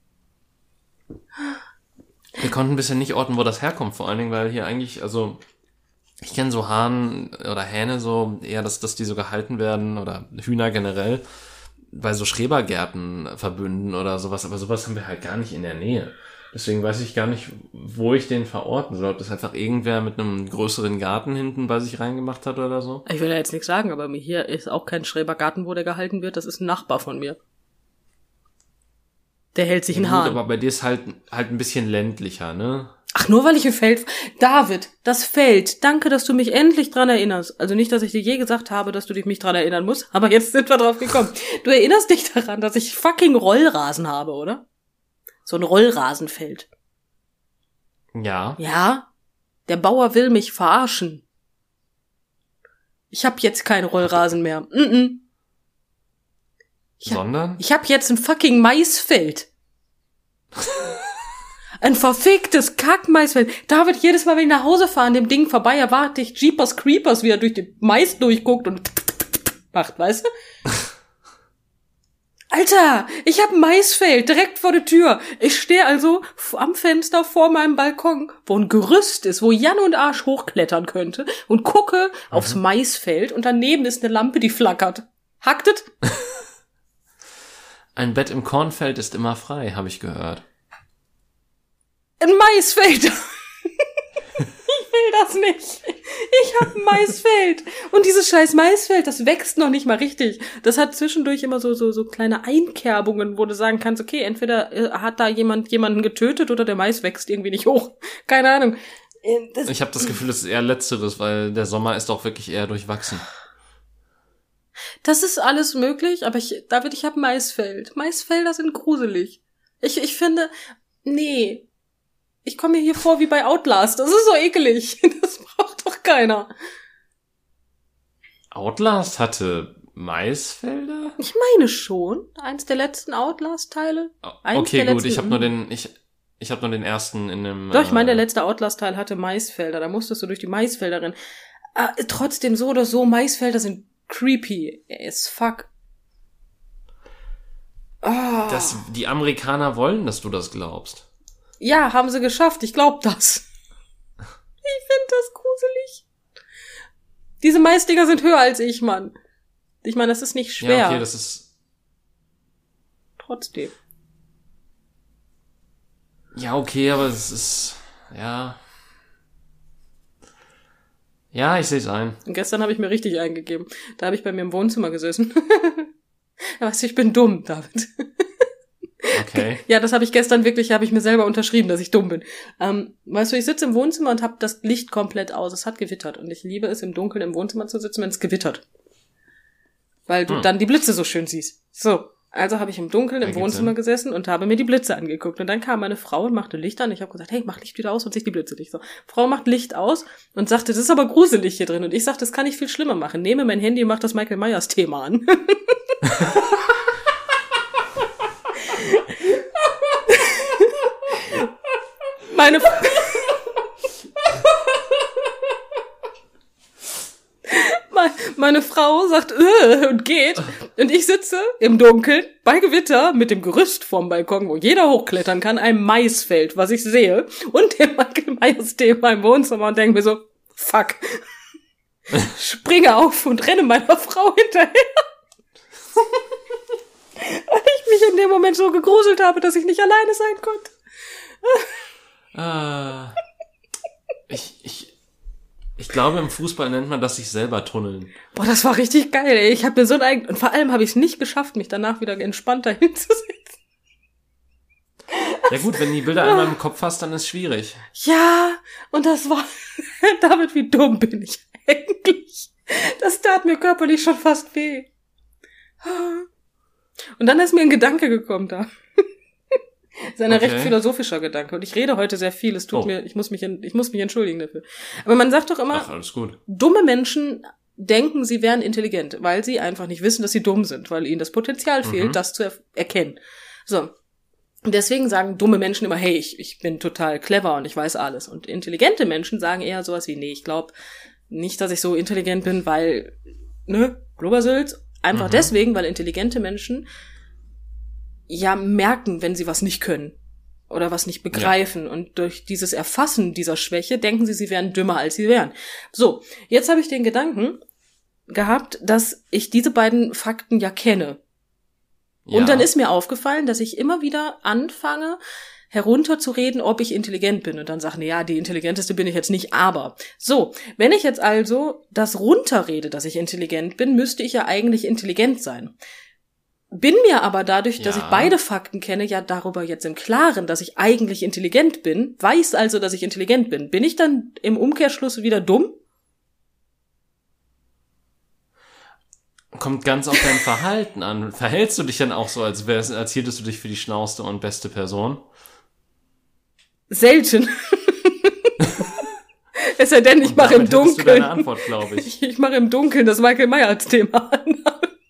[SPEAKER 1] Wir konnten bisher nicht orten, wo das herkommt, vor allen Dingen, weil hier eigentlich, also ich kenne so Hahn oder Hähne so eher, dass die so gehalten werden, oder Hühner generell, bei so Schrebergärten Verbünden oder sowas, aber sowas haben wir halt gar nicht in der Nähe. Deswegen weiß ich gar nicht, wo ich den verorten soll. Ob das einfach irgendwer mit einem größeren Garten hinten bei sich reingemacht hat oder so.
[SPEAKER 2] Ich will ja jetzt nichts sagen, aber hier ist auch kein Schrebergarten, wo der gehalten wird. Das ist ein Nachbar von mir. Der hält sich in Haaren.
[SPEAKER 1] Aber bei dir ist halt ein bisschen ländlicher, ne?
[SPEAKER 2] Ach, nur weil ich im Feld... David, das Feld. Danke, dass du mich endlich dran erinnerst. Also nicht, dass ich dir je gesagt habe, dass du mich dran erinnern musst, aber jetzt sind wir drauf gekommen. Du erinnerst dich daran, dass ich fucking Rollrasen habe, oder? So ein Rollrasenfeld.
[SPEAKER 1] Ja.
[SPEAKER 2] Ja? Der Bauer will mich verarschen. Ich hab jetzt keinen Rollrasen mehr.
[SPEAKER 1] Sondern?
[SPEAKER 2] Ich hab jetzt ein fucking Maisfeld. Ein verficktes Kack-Maisfeld. David, jedes Mal, wenn ich nach Hause fahre, an dem Ding vorbei, erwarte ich Jeepers Creepers, wie er durch den Mais durchguckt und macht, weißt du? Alter, ich hab ein Maisfeld direkt vor der Tür. Ich stehe also am Fenster vor meinem Balkon, wo ein Gerüst ist, wo Jan und Arsch hochklettern könnte und gucke aufs Maisfeld und daneben ist eine Lampe, die flackert. Hacktet?
[SPEAKER 1] Ein Bett im Kornfeld ist immer frei, habe ich gehört.
[SPEAKER 2] Ein Maisfeld. Ich will das nicht. Ich hab ein Maisfeld. Und dieses scheiß Maisfeld, das wächst noch nicht mal richtig. Das hat zwischendurch immer so kleine Einkerbungen, wo du sagen kannst, okay, entweder hat da jemanden getötet oder der Mais wächst irgendwie nicht hoch. Keine Ahnung.
[SPEAKER 1] Ich habe das Gefühl, es ist eher Letzteres, weil der Sommer ist auch wirklich eher durchwachsen.
[SPEAKER 2] Das ist alles möglich, aber David, ich hab ein Maisfeld. Maisfelder sind gruselig. Ich finde, nee. Ich komme mir hier vor wie bei Outlast. Das ist so ekelig. Das braucht doch keiner.
[SPEAKER 1] Outlast hatte Maisfelder?
[SPEAKER 2] Ich meine schon. Eins der letzten Outlast-Teile.
[SPEAKER 1] Okay, gut. Ich habe nur den ersten in dem...
[SPEAKER 2] Doch, ich meine, der letzte Outlast-Teil hatte Maisfelder. Da musstest du durch die Maisfelder rennen. Trotzdem so oder so, Maisfelder sind creepy as fuck. Oh.
[SPEAKER 1] Die Amerikaner wollen, dass du das glaubst.
[SPEAKER 2] Ja, haben sie geschafft. Ich glaub das. Ich find das gruselig. Diese Maisdinger sind höher als ich, Mann. Ich meine, das ist nicht schwer.
[SPEAKER 1] Ja, okay, das ist...
[SPEAKER 2] Trotzdem.
[SPEAKER 1] Ja, okay, aber es ist... Ja... Ja, ich sehe es ein.
[SPEAKER 2] Und gestern habe ich mir richtig eingegeben. Da habe ich bei mir im Wohnzimmer gesessen. Weißt du, ich bin dumm, David.
[SPEAKER 1] Okay.
[SPEAKER 2] Ja, das habe ich gestern wirklich, habe ich mir selber unterschrieben, dass ich dumm bin. Weißt du, ich sitze im Wohnzimmer und habe das Licht komplett aus. Es hat gewittert und ich liebe es, im Dunkeln im Wohnzimmer zu sitzen, wenn es gewittert. Weil du dann die Blitze so schön siehst. So, also habe ich im Dunkeln im Wohnzimmer gesessen und habe mir die Blitze angeguckt. Und dann kam meine Frau und machte Licht an. Ich habe gesagt, hey, mach Licht wieder aus und sich die Blitze nicht so. Frau macht Licht aus und sagte, das ist aber gruselig hier drin. Und ich sagte, das kann ich viel schlimmer machen. Nehme mein Handy und mach das Michael Myers Thema an. Meine Frau sagt und geht und ich sitze im Dunkeln bei Gewitter mit dem Gerüst vorm Balkon, wo jeder hochklettern kann, ein Maisfeld, was ich sehe und dem Michael Myers Thema im Wohnzimmer und denke mir so, fuck. Springe auf und renne meiner Frau hinterher. Weil ich mich in dem Moment so gegruselt habe, dass ich nicht alleine sein konnte.
[SPEAKER 1] Ich glaube, im Fußball nennt man das sich selber tunneln.
[SPEAKER 2] Boah, das war richtig geil, ey. Ich habe mir so ein und vor allem habe ich es nicht geschafft, mich danach wieder entspannter hinzusetzen.
[SPEAKER 1] Ja gut, wenn du die Bilder einmal im Kopf hast, dann ist es schwierig.
[SPEAKER 2] Ja, und das war... David, wie dumm bin ich eigentlich? Das tat mir körperlich schon fast weh. Und dann ist mir ein Gedanke gekommen da. Das ist ein recht philosophischer Gedanke. Und ich rede heute sehr viel. Es tut mir, ich muss mich entschuldigen dafür. Aber man sagt doch immer,
[SPEAKER 1] ach, alles gut.
[SPEAKER 2] Dumme Menschen denken, sie wären intelligent, weil sie einfach nicht wissen, dass sie dumm sind, weil ihnen das Potenzial fehlt, das zu erkennen. So. Und deswegen sagen dumme Menschen immer, hey, ich bin total clever und ich weiß alles. Und intelligente Menschen sagen eher sowas wie, nee, ich glaube nicht, dass ich so intelligent bin, weil, Blubbersülz. Einfach deswegen, weil intelligente Menschen ja merken, wenn sie was nicht können oder was nicht begreifen. Ja. Und durch dieses Erfassen dieser Schwäche denken sie wären dümmer, als sie wären. So, jetzt habe ich den Gedanken gehabt, dass ich diese beiden Fakten ja kenne. Ja. Und dann ist mir aufgefallen, dass ich immer wieder anfange, herunterzureden, ob ich intelligent bin. Und dann sagen, ja, die intelligenteste bin ich jetzt nicht, aber. So, wenn ich jetzt also das runterrede, dass ich intelligent bin, müsste ich ja eigentlich intelligent sein. Bin mir aber dadurch, dass ich beide Fakten kenne, ja darüber jetzt im Klaren, dass ich eigentlich intelligent bin, weiß also, dass ich intelligent bin. Bin ich dann im Umkehrschluss wieder dumm?
[SPEAKER 1] Kommt ganz auf dein Verhalten an. Verhältst du dich dann auch so, als hieltest du dich für die schlauste und beste Person?
[SPEAKER 2] Selten. Es sei denn, ich mache im Dunkeln.
[SPEAKER 1] Du deine Antwort, glaube ich.
[SPEAKER 2] Ich mache im Dunkeln das Michael Myers-Thema an.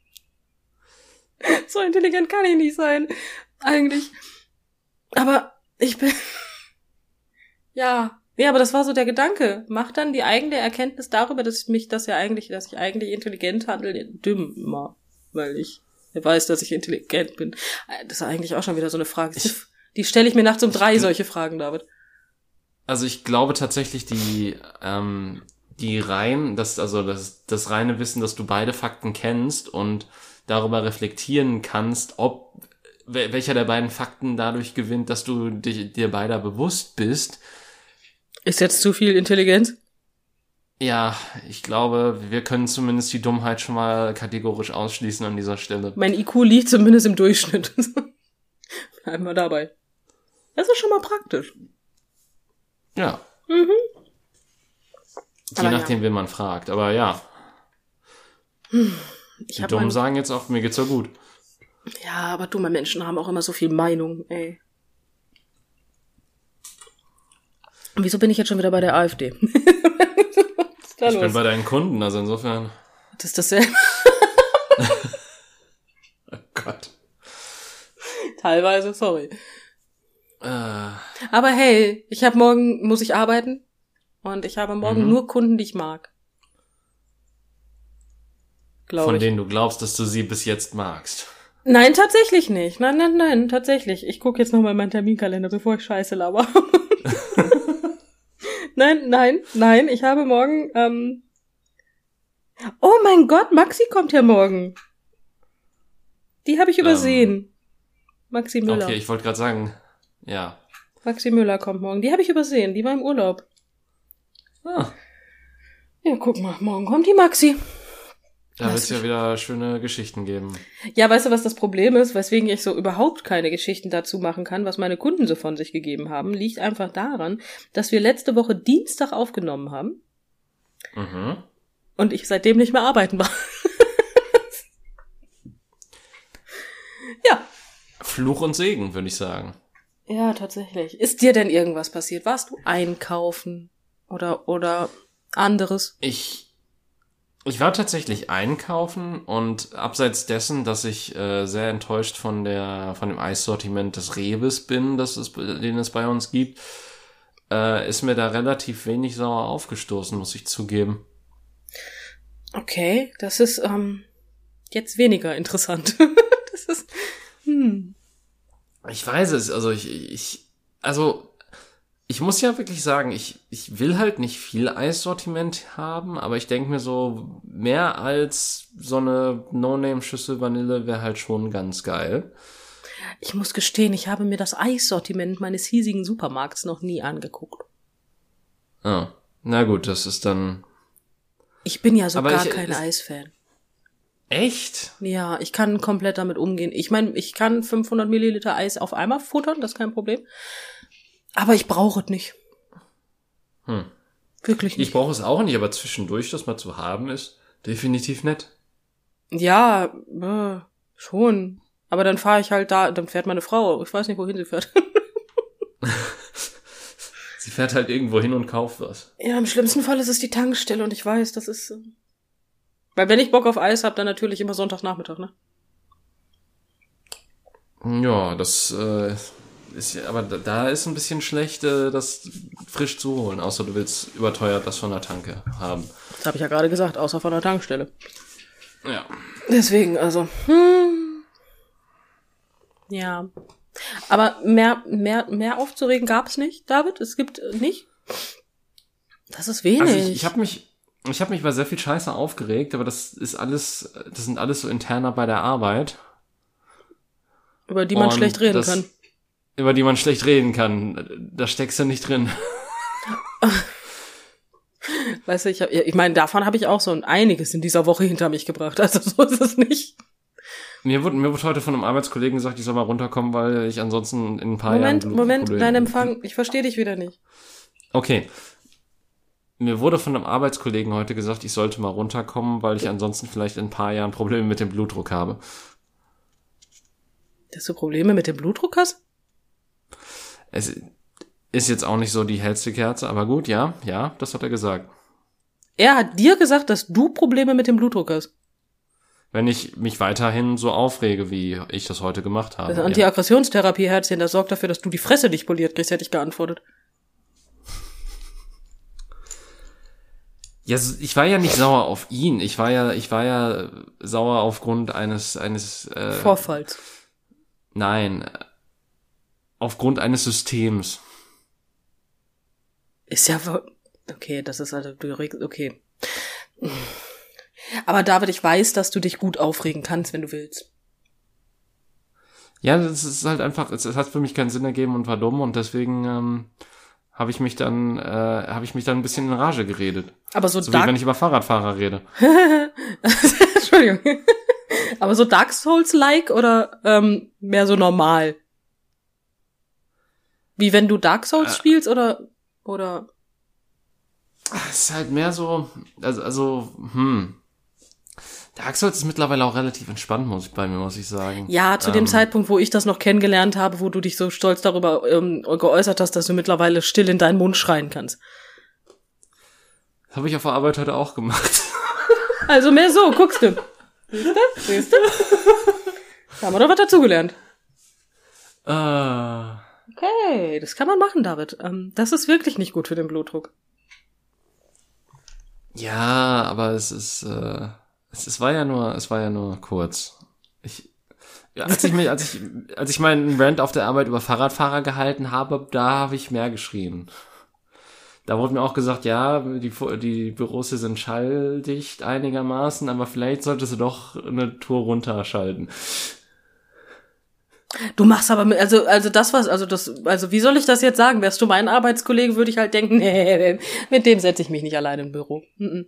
[SPEAKER 2] So intelligent kann ich nicht sein, eigentlich. Aber ich bin... Ja, aber das war so der Gedanke. Macht dann die eigene Erkenntnis darüber, dass ich eigentlich intelligent handle, dümmer, weil ich weiß, dass ich intelligent bin. Das ist eigentlich auch schon wieder so eine Frage. Die stelle ich mir nachts um 3, solche Fragen, David.
[SPEAKER 1] Also ich glaube tatsächlich, das reine Wissen, dass du beide Fakten kennst und darüber reflektieren kannst, ob welcher der beiden Fakten dadurch gewinnt, dass du dir beider bewusst bist.
[SPEAKER 2] Ist jetzt zu viel Intelligenz?
[SPEAKER 1] Ja, ich glaube, wir können zumindest die Dummheit schon mal kategorisch ausschließen an dieser Stelle.
[SPEAKER 2] Mein IQ liegt zumindest im Durchschnitt. Bleiben wir dabei. Das ist schon mal praktisch.
[SPEAKER 1] Ja.
[SPEAKER 2] Mhm.
[SPEAKER 1] Je nachdem, wen man fragt, aber ja. Die Dummen sagen jetzt auch, mir geht's ja gut.
[SPEAKER 2] Ja, aber dumme Menschen haben auch immer so viel Meinung, ey. Und wieso bin ich jetzt schon wieder bei der AfD? Was ist da los?
[SPEAKER 1] Ich bin bei deinen Kunden, also insofern.
[SPEAKER 2] Das ist dasselbe.
[SPEAKER 1] Oh Gott.
[SPEAKER 2] Teilweise, sorry. Aber hey, morgen muss ich arbeiten und ich habe morgen nur Kunden, die ich mag.
[SPEAKER 1] Von denen du glaubst, dass du sie bis jetzt magst.
[SPEAKER 2] Nein, tatsächlich nicht. Nein, tatsächlich. Ich gucke jetzt nochmal in meinen Terminkalender, bevor ich Scheiße laber. Nein, ich habe morgen, oh mein Gott, Maxi kommt ja morgen. Die habe ich übersehen. Maxi Müller.
[SPEAKER 1] Okay, ich wollte gerade sagen, ja.
[SPEAKER 2] Maxi Müller kommt morgen. Die habe ich übersehen, die war im Urlaub.
[SPEAKER 1] Ah.
[SPEAKER 2] Ja, guck mal, morgen kommt die Maxi.
[SPEAKER 1] Da wird es ja wieder schöne Geschichten geben.
[SPEAKER 2] Ja, weißt du, was das Problem ist, weswegen ich so überhaupt keine Geschichten dazu machen kann, was meine Kunden so von sich gegeben haben, liegt einfach daran, dass wir letzte Woche Dienstag aufgenommen haben und ich seitdem nicht mehr arbeiten war. Ja.
[SPEAKER 1] Fluch und Segen, würde ich sagen.
[SPEAKER 2] Ja, tatsächlich. Ist dir denn irgendwas passiert? Warst du einkaufen oder anderes?
[SPEAKER 1] Ich war tatsächlich einkaufen und abseits dessen, dass ich sehr enttäuscht von dem Eissortiment des Rewes bin, den es bei uns gibt, ist mir da relativ wenig sauer aufgestoßen, muss ich zugeben.
[SPEAKER 2] Okay, das ist jetzt weniger interessant. Das ist
[SPEAKER 1] Ich weiß es, also ich muss ja wirklich sagen, ich will halt nicht viel Eissortiment haben, aber ich denke mir so, mehr als so eine No-Name-Schüssel Vanille wäre halt schon ganz geil.
[SPEAKER 2] Ich muss gestehen, ich habe mir das Eissortiment meines hiesigen Supermarkts noch nie angeguckt.
[SPEAKER 1] Ah, na gut, das ist dann...
[SPEAKER 2] Ich bin ja so gar kein Eisfan.
[SPEAKER 1] Echt?
[SPEAKER 2] Ja, ich kann komplett damit umgehen. Ich meine, ich kann 500 Milliliter Eis auf einmal futtern, das ist kein Problem. Aber ich brauche es nicht. Wirklich nicht.
[SPEAKER 1] Ich brauche es auch nicht, aber zwischendurch das mal zu haben ist definitiv nett.
[SPEAKER 2] Ja, schon. Aber dann fahre ich halt dann fährt meine Frau. Ich weiß nicht, wohin sie fährt.
[SPEAKER 1] Sie fährt halt irgendwo hin und kauft was.
[SPEAKER 2] Ja, im schlimmsten Fall ist es die Tankstelle und ich weiß, das ist... Weil wenn ich Bock auf Eis habe, dann natürlich immer Sonntagnachmittag, ne?
[SPEAKER 1] Ja, das ist ja, aber da ist ein bisschen schlecht, das frisch zu holen, außer du willst überteuert das von der Tanke haben.
[SPEAKER 2] Das habe ich ja gerade gesagt, außer von der Tankstelle.
[SPEAKER 1] Ja.
[SPEAKER 2] Deswegen, also, ja. Aber mehr aufzuregen gab es nicht, David? Es gibt nicht? Das ist wenig.
[SPEAKER 1] Also ich habe mich bei sehr viel Scheiße aufgeregt, aber das sind alles so interner bei der Arbeit.
[SPEAKER 2] Über die man schlecht reden kann.
[SPEAKER 1] über die man schlecht reden kann. Da steckst du nicht drin.
[SPEAKER 2] Weißt du, ich meine, davon habe ich auch so einiges in dieser Woche hinter mich gebracht. Also so ist es nicht.
[SPEAKER 1] Mir wurde heute von einem Arbeitskollegen gesagt, ich soll mal runterkommen, weil ich ansonsten in ein paar Jahren...
[SPEAKER 2] Moment, dein Empfang, ich verstehe dich wieder nicht.
[SPEAKER 1] Okay. Mir wurde von einem Arbeitskollegen heute gesagt, ich sollte mal runterkommen, weil ich ansonsten vielleicht in ein paar Jahren Probleme mit dem Blutdruck habe.
[SPEAKER 2] Dass du Probleme mit dem Blutdruck hast?
[SPEAKER 1] Es ist jetzt auch nicht so die hellste Kerze, aber gut, ja, das hat er gesagt.
[SPEAKER 2] Er hat dir gesagt, dass du Probleme mit dem Blutdruck hast?
[SPEAKER 1] Wenn ich mich weiterhin so aufrege, wie ich das heute gemacht habe.
[SPEAKER 2] Das ist Antiaggressionstherapie, Herzchen, das sorgt dafür, dass du die Fresse nicht poliert kriegst, hätte ich geantwortet.
[SPEAKER 1] Ja, ich war ja nicht sauer auf ihn. Ich war ja sauer aufgrund eines
[SPEAKER 2] Vorfalls.
[SPEAKER 1] Nein, aufgrund eines Systems.
[SPEAKER 2] Ist ja okay, das ist also okay. Aber David, ich weiß, dass du dich gut aufregen kannst, wenn du willst.
[SPEAKER 1] Ja, das ist halt einfach, es hat für mich keinen Sinn ergeben und war dumm und deswegen habe ich mich dann ein bisschen in Rage geredet.
[SPEAKER 2] Aber so
[SPEAKER 1] wie wenn ich über Fahrradfahrer rede.
[SPEAKER 2] Entschuldigung. Aber so Dark Souls-like oder mehr so normal? Wie wenn du Dark Souls spielst oder?
[SPEAKER 1] Es ist halt mehr so, Dark Souls ist mittlerweile auch relativ entspannt, muss ich sagen.
[SPEAKER 2] Ja, zu dem Zeitpunkt, wo ich das noch kennengelernt habe, wo du dich so stolz darüber geäußert hast, dass du mittlerweile still in deinen Mund schreien kannst.
[SPEAKER 1] Das habe ich auf der Arbeit heute auch gemacht.
[SPEAKER 2] Also mehr so, guckst du. Siehst du? Da haben wir doch was dazugelernt. Okay, das kann man machen, David. Das ist wirklich nicht gut für den Blutdruck.
[SPEAKER 1] Ja, aber es war ja nur kurz. Als ich meinen Rant auf der Arbeit über Fahrradfahrer gehalten habe, da habe ich mehr geschrien. Da wurde mir auch gesagt, ja, die Büros hier sind schalldicht einigermaßen, aber vielleicht solltest du doch eine Tour runterschalten.
[SPEAKER 2] Du machst aber wie soll ich das jetzt sagen? Wärst du mein Arbeitskollege, würde ich halt denken, nee, mit dem setze ich mich nicht alleine im Büro.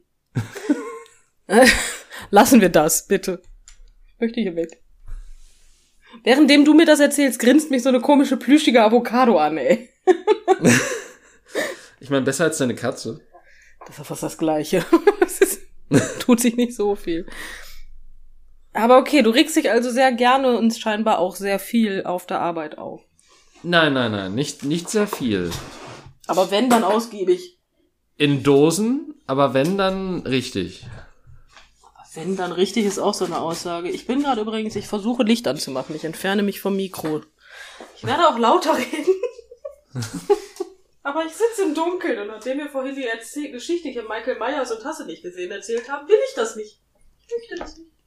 [SPEAKER 2] Lassen wir das, bitte. Ich möchte hier weg. Währenddem du mir das erzählst, grinst mich so eine komische plüschige Avocado an, ey.
[SPEAKER 1] Ich meine, besser als deine Katze.
[SPEAKER 2] Das ist fast das Gleiche. Tut sich nicht so viel. Aber okay, du regst dich also sehr gerne und scheinbar auch sehr viel auf der Arbeit auf.
[SPEAKER 1] Nein, nicht sehr viel.
[SPEAKER 2] Aber wenn, dann ausgiebig.
[SPEAKER 1] In Dosen, aber wenn, dann richtig.
[SPEAKER 2] Wenn, dann richtig ist auch so eine Aussage. Ich bin gerade übrigens, ich versuche Licht anzumachen. Ich entferne mich vom Mikro. Ich werde auch lauter reden. Aber ich sitze im Dunkeln und nachdem wir vorhin die Geschichte hier Michael Myers und Hasse nicht gesehen erzählt haben, will ich das nicht. Ich möchte das nicht.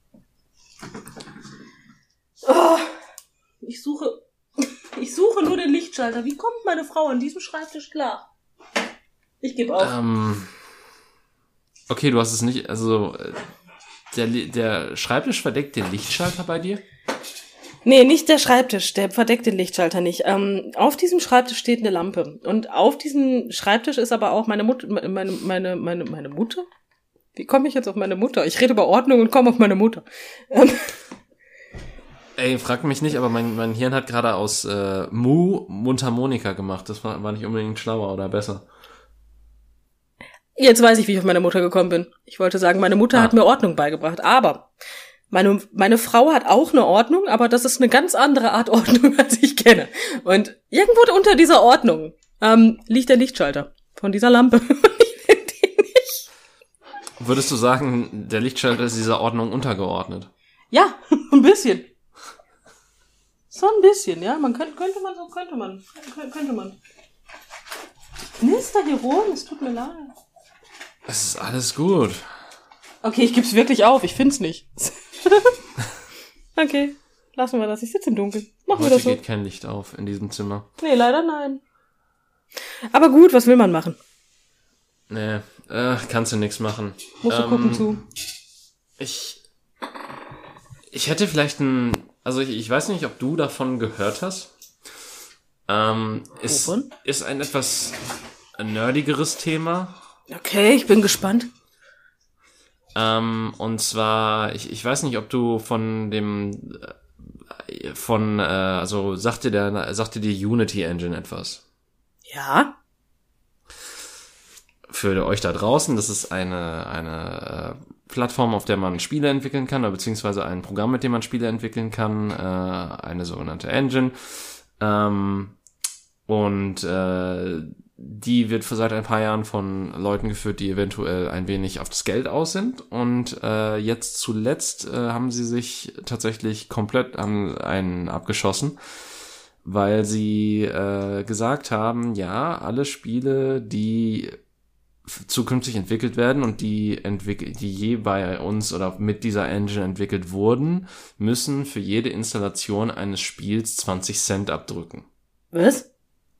[SPEAKER 2] Oh, ich suche nur den Lichtschalter. Wie kommt meine Frau an diesem Schreibtisch klar? Ich gebe auf.
[SPEAKER 1] Okay, du hast es nicht, also der Schreibtisch verdeckt den Lichtschalter bei dir?
[SPEAKER 2] Nee, nicht der Schreibtisch, der verdeckt den Lichtschalter nicht. Auf diesem Schreibtisch steht eine Lampe. Und auf diesem Schreibtisch ist aber auch meine Mutter. Meine Mutter? Wie komme ich jetzt auf meine Mutter? Ich rede über Ordnung und komme auf meine Mutter.
[SPEAKER 1] Ey, frag mich nicht, aber mein Hirn hat gerade aus Mundharmonika gemacht. Das war nicht unbedingt schlauer oder besser.
[SPEAKER 2] Jetzt weiß ich, wie ich auf meine Mutter gekommen bin. Ich wollte sagen, meine Mutter hat mir Ordnung beigebracht. Aber meine Frau hat auch eine Ordnung, aber das ist eine ganz andere Art Ordnung, als ich kenne. Und irgendwo unter dieser Ordnung liegt der Lichtschalter von dieser Lampe.
[SPEAKER 1] Würdest du sagen, der Lichtschalter ist dieser Ordnung untergeordnet?
[SPEAKER 2] Ja, ein bisschen. So ein bisschen, ja. Könnte man. Knister hier rum, es tut mir leid.
[SPEAKER 1] Es ist alles gut.
[SPEAKER 2] Okay, ich geb's wirklich auf, ich find's nicht. Okay, lassen wir das. Ich sitze im Dunkeln. Machen wir das so.
[SPEAKER 1] Heute geht kein Licht auf in diesem Zimmer.
[SPEAKER 2] Nee, leider nein. Aber gut, was will man machen?
[SPEAKER 1] Nee, kannst du nichts machen.
[SPEAKER 2] Musst du gucken zu.
[SPEAKER 1] Ich hätte vielleicht also ich weiß nicht, ob du davon gehört hast. Ist ein etwas nerdigeres Thema.
[SPEAKER 2] Okay, ich bin gespannt.
[SPEAKER 1] Und zwar, ich weiß nicht, ob du sagte die Unity Engine etwas?
[SPEAKER 2] Ja.
[SPEAKER 1] Für euch da draußen, das ist eine Plattform, auf der man Spiele entwickeln kann, oder beziehungsweise ein Programm, mit dem man Spiele entwickeln kann, eine sogenannte Engine. Die wird seit ein paar Jahren von Leuten geführt, die eventuell ein wenig auf das Geld aus sind. Und jetzt zuletzt haben sie sich tatsächlich komplett an einen abgeschossen, weil sie gesagt haben, ja, alle Spiele, die zukünftig entwickelt werden und die je bei uns oder mit dieser Engine entwickelt wurden, müssen für jede Installation eines Spiels 20 Cent abdrücken.
[SPEAKER 2] Was?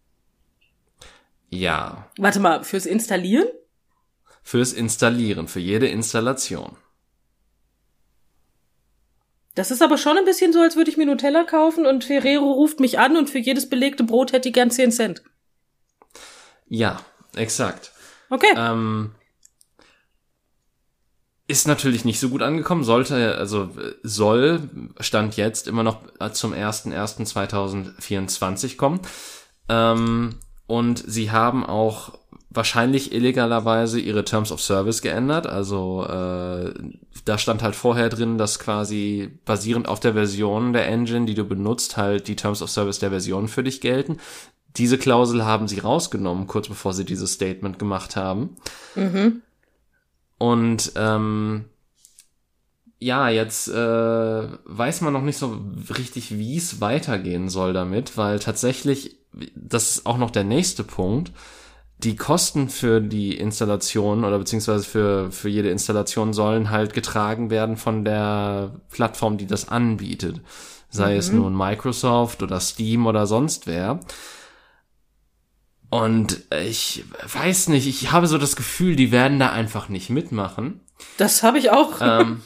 [SPEAKER 1] Ja.
[SPEAKER 2] Warte mal, fürs Installieren?
[SPEAKER 1] Fürs Installieren, für jede Installation.
[SPEAKER 2] Das ist aber schon ein bisschen so, als würde ich mir Nutella kaufen und Ferrero ruft mich an und für jedes belegte Brot hätte ich gern 10 Cent.
[SPEAKER 1] Ja, exakt.
[SPEAKER 2] Okay.
[SPEAKER 1] Ist natürlich nicht so gut angekommen, Stand jetzt immer noch zum 01.01.2024 kommen. Und sie haben auch wahrscheinlich illegalerweise ihre Terms of Service geändert. Also da stand halt vorher drin, dass quasi basierend auf der Version der Engine, die du benutzt, halt die Terms of Service der Version für dich gelten. Diese Klausel haben sie rausgenommen, kurz bevor sie dieses Statement gemacht haben. Mhm. Und jetzt weiß man noch nicht so richtig, wie es weitergehen soll damit, weil tatsächlich, das ist auch noch der nächste Punkt, die Kosten für die Installation oder beziehungsweise für jede Installation sollen halt getragen werden von der Plattform, die das anbietet. Sei es nun Microsoft oder Steam oder sonst wer. Und ich weiß nicht, ich habe so das Gefühl, die werden da einfach nicht mitmachen.
[SPEAKER 2] Das habe ich auch.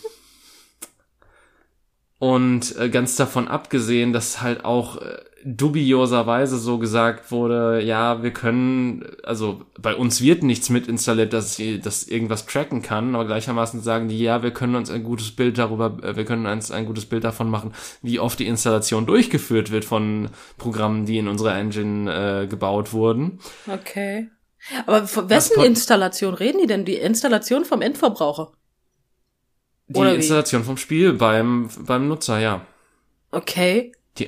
[SPEAKER 1] Und ganz davon abgesehen, dass halt auch dubioserweise so gesagt wurde, ja, wir können, also bei uns wird nichts mit installiert, dass irgendwas tracken kann, aber gleichermaßen sagen die, ja, wir können uns ein gutes Bild davon machen, wie oft die Installation durchgeführt wird von Programmen, die in unserer Engine gebaut wurden.
[SPEAKER 2] Okay. Aber von wessen Installation reden die denn? Die Installation vom Endverbraucher?
[SPEAKER 1] Die Installation vom Spiel beim Nutzer, ja.
[SPEAKER 2] Okay.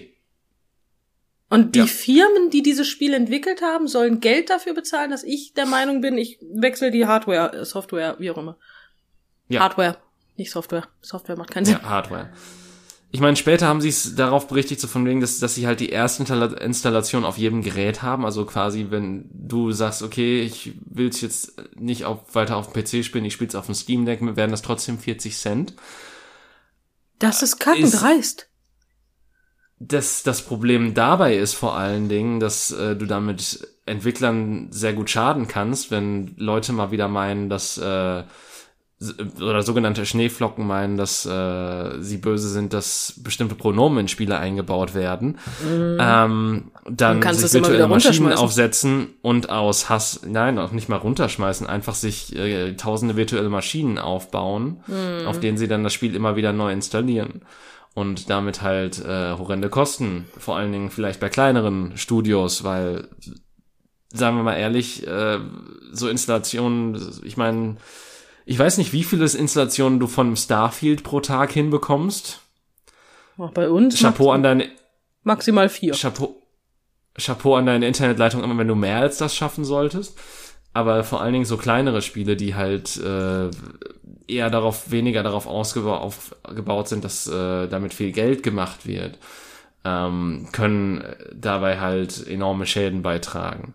[SPEAKER 2] Und die Firmen, die dieses Spiel entwickelt haben, sollen Geld dafür bezahlen, dass ich der Meinung bin, ich wechsle die Hardware, Software, wie auch immer. Ja. Hardware, nicht Software. Software macht keinen Sinn.
[SPEAKER 1] Ja, Hardware. Ich meine, später haben sie es darauf berichtet, so von wegen, dass sie halt die erste Installation auf jedem Gerät haben. Also quasi, wenn du sagst, okay, ich will es jetzt nicht weiter auf dem PC spielen, ich spiele es auf dem Steam Deck, werden das trotzdem 40 Cent.
[SPEAKER 2] Das ist kackendreist.
[SPEAKER 1] Das Problem dabei ist vor allen Dingen, dass du damit Entwicklern sehr gut schaden kannst, wenn Leute mal wieder meinen, dass oder sogenannte Schneeflocken meinen, dass sie böse sind, dass bestimmte Pronomen in Spiele eingebaut werden, dann sich virtuelle Maschinen aufsetzen und aus Hass, nein, auch nicht mal runterschmeißen, einfach sich tausende virtuelle Maschinen aufbauen, auf denen sie dann das Spiel immer wieder neu installieren. Und damit halt horrende Kosten, vor allen Dingen vielleicht bei kleineren Studios, weil, sagen wir mal ehrlich, so Installationen, ich meine, ich weiß nicht, wie viele Installationen du von Starfield pro Tag hinbekommst.
[SPEAKER 2] Auch bei uns?
[SPEAKER 1] Chapeau an deine...
[SPEAKER 2] Maximal 4.
[SPEAKER 1] Chapeau an deine Internetleitung, immer wenn du mehr als das schaffen solltest. Aber vor allen Dingen so kleinere Spiele, die halt weniger darauf aufgebaut sind, dass damit viel Geld gemacht wird, können dabei halt enorme Schäden beitragen.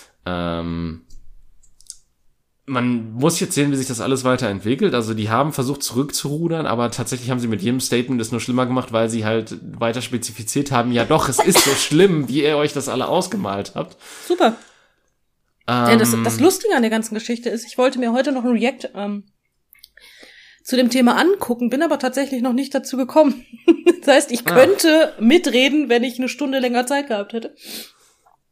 [SPEAKER 1] Man muss jetzt sehen, wie sich das alles weiterentwickelt. Also die haben versucht zurückzurudern, aber tatsächlich haben sie mit jedem Statement es nur schlimmer gemacht, weil sie halt weiter spezifiziert haben, ja doch, es ist so schlimm, wie ihr euch das alle ausgemalt habt.
[SPEAKER 2] Super. Ja, das Lustige an der ganzen Geschichte ist, ich wollte mir heute noch ein React zu dem Thema angucken, bin aber tatsächlich noch nicht dazu gekommen. Das heißt, ich könnte mitreden, wenn ich eine Stunde länger Zeit gehabt hätte.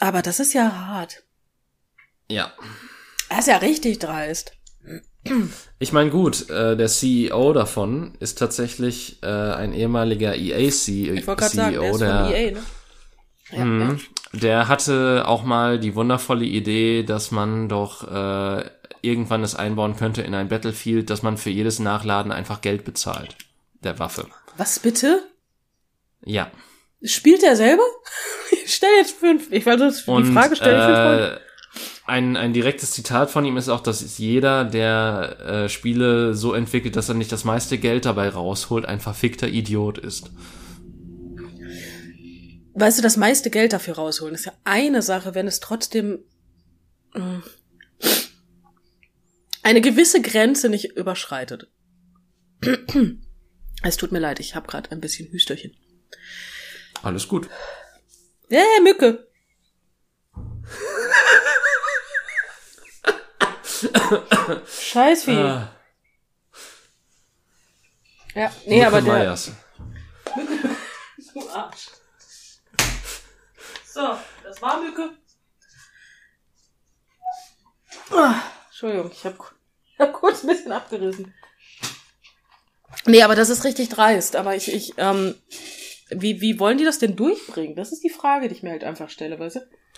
[SPEAKER 2] Aber das ist ja hart.
[SPEAKER 1] Ja.
[SPEAKER 2] Das ist ja richtig dreist.
[SPEAKER 1] Ich meine, gut, der CEO davon ist tatsächlich ein ehemaliger EA-CEO.
[SPEAKER 2] Ich wollte gerade sagen, der ist von EA, ne? Ja.
[SPEAKER 1] Der hatte auch mal die wundervolle Idee, dass man doch irgendwann es einbauen könnte in ein Battlefield, dass man für jedes Nachladen einfach Geld bezahlt. Der Waffe.
[SPEAKER 2] Was bitte?
[SPEAKER 1] Ja.
[SPEAKER 2] Spielt er selber? Ich stelle jetzt 5. Ich weiß nicht, die Frage stelle ich 5 Freunde.
[SPEAKER 1] Ein direktes Zitat von ihm ist auch, dass jeder, der Spiele so entwickelt, dass er nicht das meiste Geld dabei rausholt, ein verfickter Idiot ist.
[SPEAKER 2] Weißt du, das meiste Geld dafür rausholen ist ja eine Sache, wenn es trotzdem eine gewisse Grenze nicht überschreitet. Es tut mir leid, ich habe gerade ein bisschen Hüsterchen.
[SPEAKER 1] Alles gut.
[SPEAKER 2] Mücke. Scheißvieh. Ja, nee,
[SPEAKER 1] Mücke
[SPEAKER 2] aber der...
[SPEAKER 1] Meyers.
[SPEAKER 2] Du Arsch. So, das war Mücke. Entschuldigung, ich hab kurz ein bisschen abgerissen. Nee, aber das ist richtig dreist. Aber wie wollen die das denn durchbringen? Das ist die Frage, die ich mir halt einfach stelle, weißt du?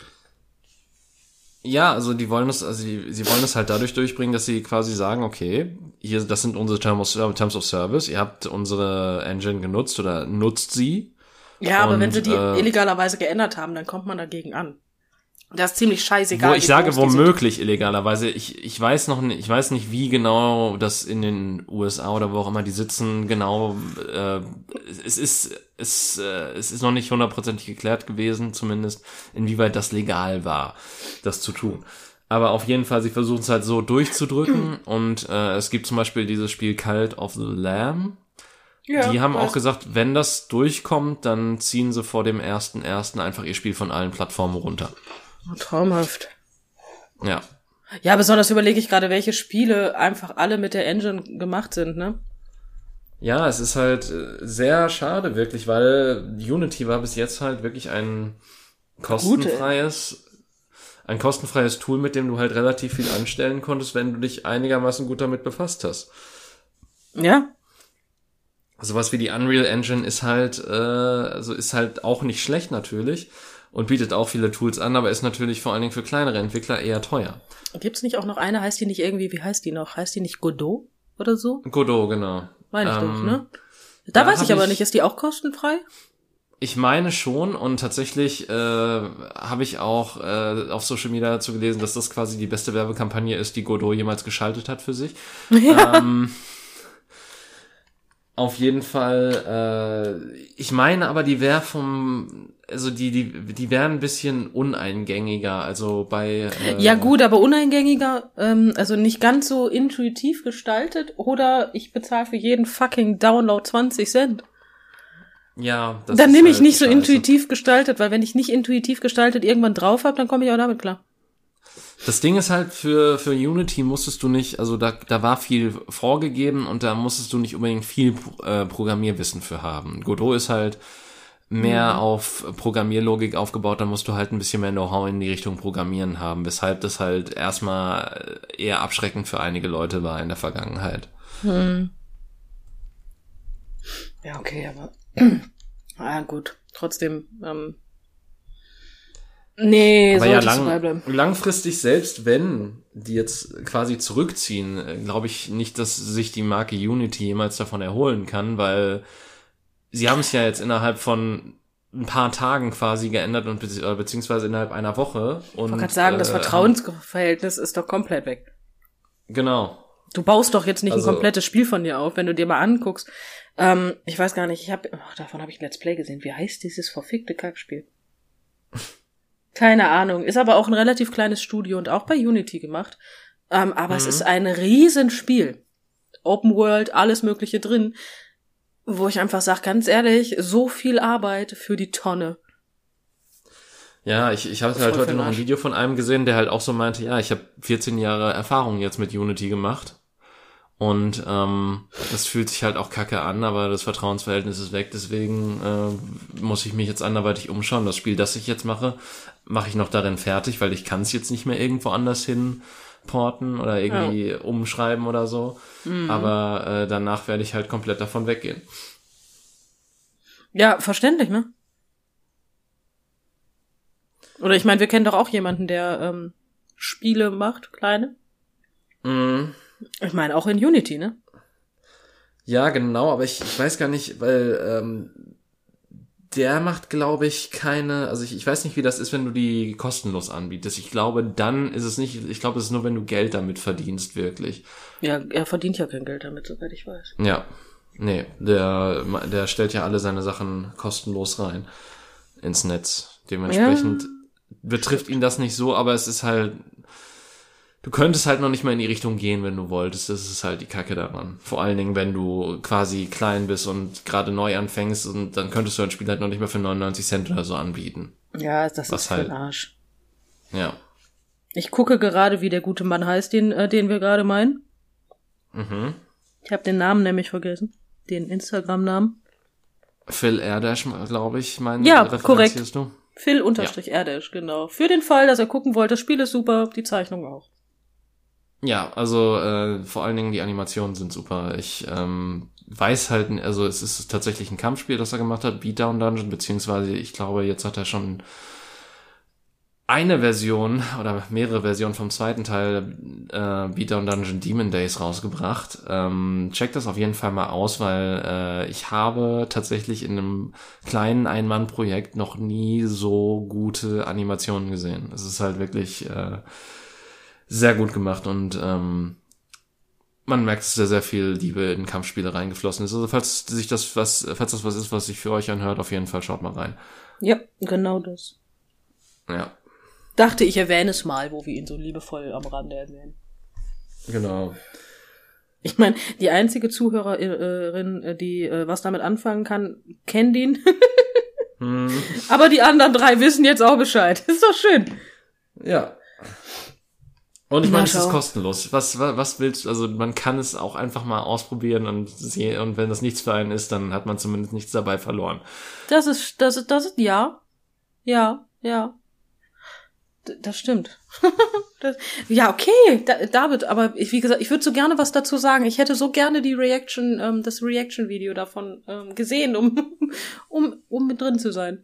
[SPEAKER 1] Ja, also sie wollen es halt dadurch durchbringen, dass sie quasi sagen, okay, hier, das sind unsere Terms of Service, ihr habt unsere Engine genutzt oder nutzt sie.
[SPEAKER 2] Ja, aber wenn sie die illegalerweise geändert haben, dann kommt man dagegen an. Das ist ziemlich scheißegal.
[SPEAKER 1] Wo ich sage, womöglich illegalerweise. Ich weiß nicht, wie genau das in den USA oder wo auch immer die sitzen, genau, es ist noch nicht 100% geklärt gewesen, zumindest, inwieweit das legal war, das zu tun. Aber auf jeden Fall, sie versuchen es halt so durchzudrücken und es gibt zum Beispiel dieses Spiel Cult of the Lamb. Ja, die haben auch gesagt, wenn das durchkommt, dann ziehen sie vor dem 1.1. einfach ihr Spiel von allen Plattformen runter.
[SPEAKER 2] Oh, traumhaft.
[SPEAKER 1] Ja.
[SPEAKER 2] Ja, besonders überlege ich gerade, welche Spiele einfach alle mit der Engine gemacht sind, ne?
[SPEAKER 1] Ja, es ist halt sehr schade wirklich, weil Unity war bis jetzt halt wirklich ein kostenfreies Tool, mit dem du halt relativ viel anstellen konntest, wenn du dich einigermaßen gut damit befasst hast.
[SPEAKER 2] Ja.
[SPEAKER 1] Sowas wie die Unreal Engine ist halt auch nicht schlecht natürlich und bietet auch viele Tools an, aber ist natürlich vor allen Dingen für kleinere Entwickler eher teuer.
[SPEAKER 2] Gibt's nicht auch noch eine, heißt die nicht irgendwie, wie heißt die noch? Heißt die nicht Godot oder so?
[SPEAKER 1] Godot, genau.
[SPEAKER 2] Meine ich doch, ne? Da weiß ich aber nicht, ist die auch kostenfrei?
[SPEAKER 1] Ich meine schon und tatsächlich habe ich auch auf Social Media dazu gelesen, dass das quasi die beste Werbekampagne ist, die Godot jemals geschaltet hat für sich. Ja. Auf jeden Fall, ich meine aber, die wäre die wären ein bisschen uneingängiger, also bei...
[SPEAKER 2] ja gut, aber uneingängiger, also nicht ganz so intuitiv gestaltet oder ich bezahle für jeden fucking Download 20 Cent.
[SPEAKER 1] Ja, das
[SPEAKER 2] dann
[SPEAKER 1] ist
[SPEAKER 2] nehme ich
[SPEAKER 1] halt
[SPEAKER 2] nicht so
[SPEAKER 1] scheiße.
[SPEAKER 2] Intuitiv gestaltet, weil wenn ich nicht intuitiv gestaltet irgendwann drauf habe, dann komme ich auch damit klar.
[SPEAKER 1] Das Ding ist halt, für Unity musstest du nicht, also da war viel vorgegeben und da musstest du nicht unbedingt viel Programmierwissen für haben. Godot ist halt mehr auf Programmierlogik aufgebaut, da musst du halt ein bisschen mehr Know-how in die Richtung Programmieren haben, weshalb das halt erstmal eher abschreckend für einige Leute war in der Vergangenheit.
[SPEAKER 2] Ja, okay, aber ja gut, trotzdem nee,
[SPEAKER 1] aber ja, langfristig, selbst wenn die jetzt quasi zurückziehen, glaube ich nicht, dass sich die Marke Unity jemals davon erholen kann, weil sie haben es ja jetzt innerhalb von ein paar Tagen quasi geändert und beziehungsweise innerhalb einer Woche. Und,
[SPEAKER 2] ich wollte gerade sagen, das Vertrauensverhältnis ist doch komplett weg.
[SPEAKER 1] Genau.
[SPEAKER 2] Du baust doch jetzt nicht ein komplettes Spiel von dir auf, wenn du dir mal anguckst. Ich weiß gar nicht, davon habe ich ein Let's Play gesehen. Wie heißt dieses verfickte Kackspiel? Keine Ahnung. Ist aber auch ein relativ kleines Studio und auch bei Unity gemacht. Aber es ist ein Riesenspiel. Open World, alles Mögliche drin. Wo ich einfach sage, ganz ehrlich, so viel Arbeit für die Tonne.
[SPEAKER 1] Ja, ich habe halt heute noch ein Video von einem gesehen, der halt auch so meinte, ja, ich habe 14 Jahre Erfahrung jetzt mit Unity gemacht. Und das fühlt sich halt auch kacke an, aber das Vertrauensverhältnis ist weg, deswegen muss ich mich jetzt anderweitig umschauen. Das Spiel, das ich jetzt mache ich noch darin fertig, weil ich kann es jetzt nicht mehr irgendwo anders hin porten oder irgendwie umschreiben oder so. Aber danach werde ich halt komplett davon weggehen.
[SPEAKER 2] Ja, verständlich, ne? Oder ich meine, wir kennen doch auch jemanden, der Spiele macht, kleine. Ich meine, auch in Unity, ne?
[SPEAKER 1] Ja, genau, aber ich weiß gar nicht, weil der macht, glaube ich, keine, also ich weiß nicht, wie das ist, wenn du die kostenlos anbietest. Ich glaube, dann ist es nicht, ich glaube, es ist nur, wenn du Geld damit verdienst, wirklich.
[SPEAKER 2] Ja, er verdient ja kein Geld damit, soweit ich weiß.
[SPEAKER 1] Ja, nee, der stellt ja alle seine Sachen kostenlos rein ins Netz. Dementsprechend betrifft ihn das nicht so, aber es ist halt, du könntest halt noch nicht mal in die Richtung gehen, wenn du wolltest. Das ist halt die Kacke daran. Vor allen Dingen, wenn du quasi klein bist und gerade neu anfängst, und dann könntest du ein Spiel halt noch nicht mal für 99 Cent oder so anbieten.
[SPEAKER 2] Ja, das ist halt für den Arsch.
[SPEAKER 1] Ja.
[SPEAKER 2] Ich gucke gerade, wie der gute Mann heißt, den wir gerade meinen. Ich habe den Namen nämlich vergessen. Den Instagram-Namen.
[SPEAKER 1] Phil Erdash, glaube ich,
[SPEAKER 2] ja, korrekt.
[SPEAKER 1] Du?
[SPEAKER 2] Phil_Erdash, genau. Für den Fall, dass er gucken wollte, das Spiel ist super, die Zeichnung auch.
[SPEAKER 1] Ja, also vor allen Dingen die Animationen sind super. Ich weiß halt, also es ist tatsächlich ein Kampfspiel, das er gemacht hat, Beatdown Dungeon, beziehungsweise ich glaube, jetzt hat er schon eine Version oder mehrere Versionen vom zweiten Teil Beatdown Dungeon Demon Days rausgebracht. Checkt das auf jeden Fall mal aus, weil ich habe tatsächlich in einem kleinen Ein-Mann-Projekt noch nie so gute Animationen gesehen. Es ist halt wirklich sehr gut gemacht und man merkt, dass da sehr viel Liebe in Kampfspiele reingeflossen ist. Also falls das was ist, was sich für euch anhört, auf jeden Fall schaut mal rein.
[SPEAKER 2] Ja, genau das.
[SPEAKER 1] Ja.
[SPEAKER 2] Dachte, ich erwähne es mal, wo wir ihn so liebevoll am Rande erwähnen.
[SPEAKER 1] Genau.
[SPEAKER 2] Ich meine, die einzige Zuhörerin, die was damit anfangen kann, kennt ihn. Aber die anderen 3 wissen jetzt auch Bescheid. Ist doch schön.
[SPEAKER 1] Ja. Und ich meine, es ist kostenlos. Was willst du? Also man kann es auch einfach mal ausprobieren und sehen, und wenn das nichts für einen ist, dann hat man zumindest nichts dabei verloren.
[SPEAKER 2] Das ist, ja. Ja. Das stimmt. Ja, okay, David, aber wie gesagt, ich würde so gerne was dazu sagen. Ich hätte so gerne das Reaction-Video davon gesehen, um mit drin zu sein.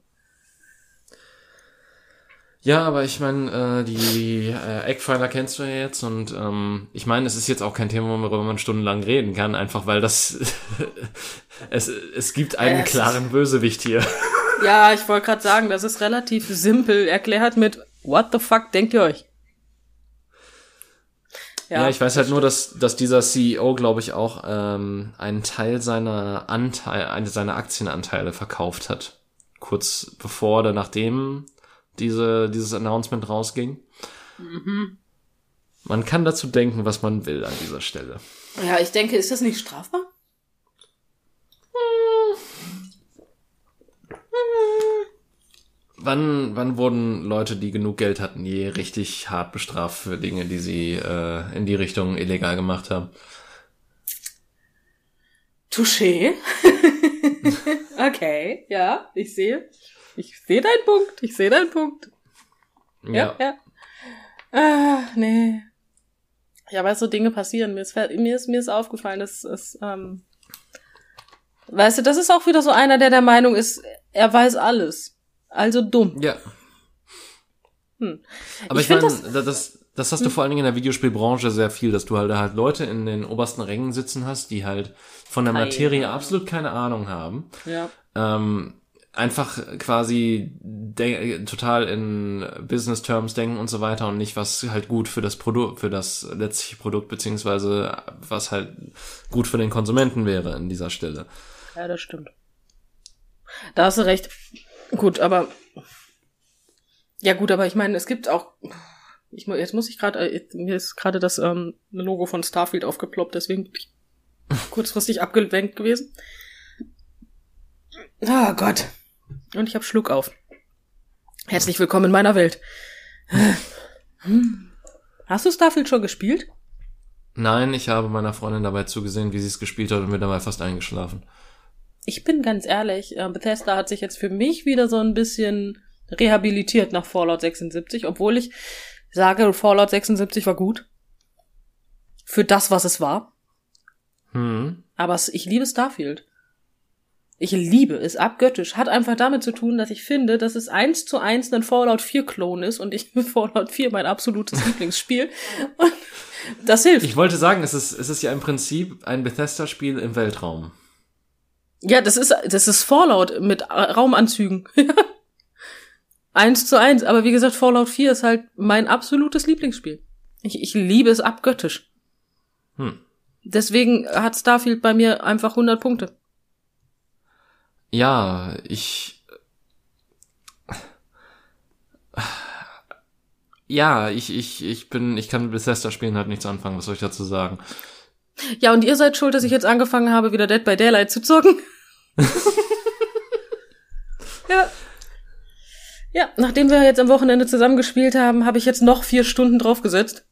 [SPEAKER 1] Ja, aber ich meine, die Eggfiler kennst du ja jetzt und ich meine, es ist jetzt auch kein Thema, worüber man stundenlang reden kann, einfach weil das es gibt einen klaren Bösewicht hier.
[SPEAKER 2] Ja, ich wollte gerade sagen, das ist relativ simpel erklärt mit What the fuck denkt ihr euch?
[SPEAKER 1] Ja, ich weiß halt nur, dass dieser CEO, glaube ich, auch einen Teil seiner Aktienanteile verkauft hat. Kurz bevor oder nachdem dieses Announcement rausging. Man kann dazu denken, was man will an dieser Stelle.
[SPEAKER 2] Ja, ich denke, ist das nicht strafbar?
[SPEAKER 1] Wann wurden Leute, die genug Geld hatten, je richtig hart bestraft für Dinge, die sie in die Richtung illegal gemacht haben?
[SPEAKER 2] Touché. Okay, ja, ich sehe deinen Punkt. Ja. Nee. Ja, weil so Dinge passieren. Mir ist aufgefallen, dass es, weißt du, das ist auch wieder so einer, der Meinung ist, er weiß alles. Also dumm.
[SPEAKER 1] Ja. Aber ich meine, das hast du vor allen Dingen in der Videospielbranche sehr viel, dass du halt Leute in den obersten Rängen sitzen hast, die halt von der Materie absolut keine Ahnung haben.
[SPEAKER 2] Ja.
[SPEAKER 1] Einfach quasi total in Business Terms denken und so weiter und nicht, was halt gut für das Produkt, für das letztliche Produkt, beziehungsweise was halt gut für den Konsumenten wäre an dieser Stelle.
[SPEAKER 2] Ja, das stimmt. Da hast du recht. Gut, aber ich meine, es gibt auch, mir ist gerade das Logo von Starfield aufgeploppt, deswegen bin ich kurzfristig abgelenkt gewesen. Oh Gott. Und ich hab Schluck auf. Herzlich willkommen in meiner Welt. Hast du Starfield schon gespielt?
[SPEAKER 1] Nein, ich habe meiner Freundin dabei zugesehen, wie sie es gespielt hat und bin dabei fast eingeschlafen.
[SPEAKER 2] Ich bin ganz ehrlich, Bethesda hat sich jetzt für mich wieder so ein bisschen rehabilitiert nach Fallout 76, obwohl ich sage, Fallout 76 war gut. Für das, was es war. Aber ich liebe Starfield. Ich liebe es abgöttisch. Hat einfach damit zu tun, dass ich finde, dass es 1:1 ein Fallout 4-Klon ist und ich Fallout 4 mein absolutes Lieblingsspiel. Und das hilft.
[SPEAKER 1] Ich wollte sagen, es ist ja im Prinzip ein Bethesda-Spiel im Weltraum.
[SPEAKER 2] Ja, das ist Fallout mit Raumanzügen. 1:1. Aber wie gesagt, Fallout 4 ist halt mein absolutes Lieblingsspiel. Ich liebe es abgöttisch. Deswegen hat Starfield bei mir einfach 100 Punkte.
[SPEAKER 1] Ja, ich kann mit Bethesda-Spielen halt nichts anfangen, was soll ich dazu sagen?
[SPEAKER 2] Ja, und ihr seid schuld, dass ich jetzt angefangen habe, wieder Dead by Daylight zu zocken. Ja, nachdem wir jetzt am Wochenende zusammen gespielt haben, habe ich jetzt noch 4 Stunden draufgesetzt.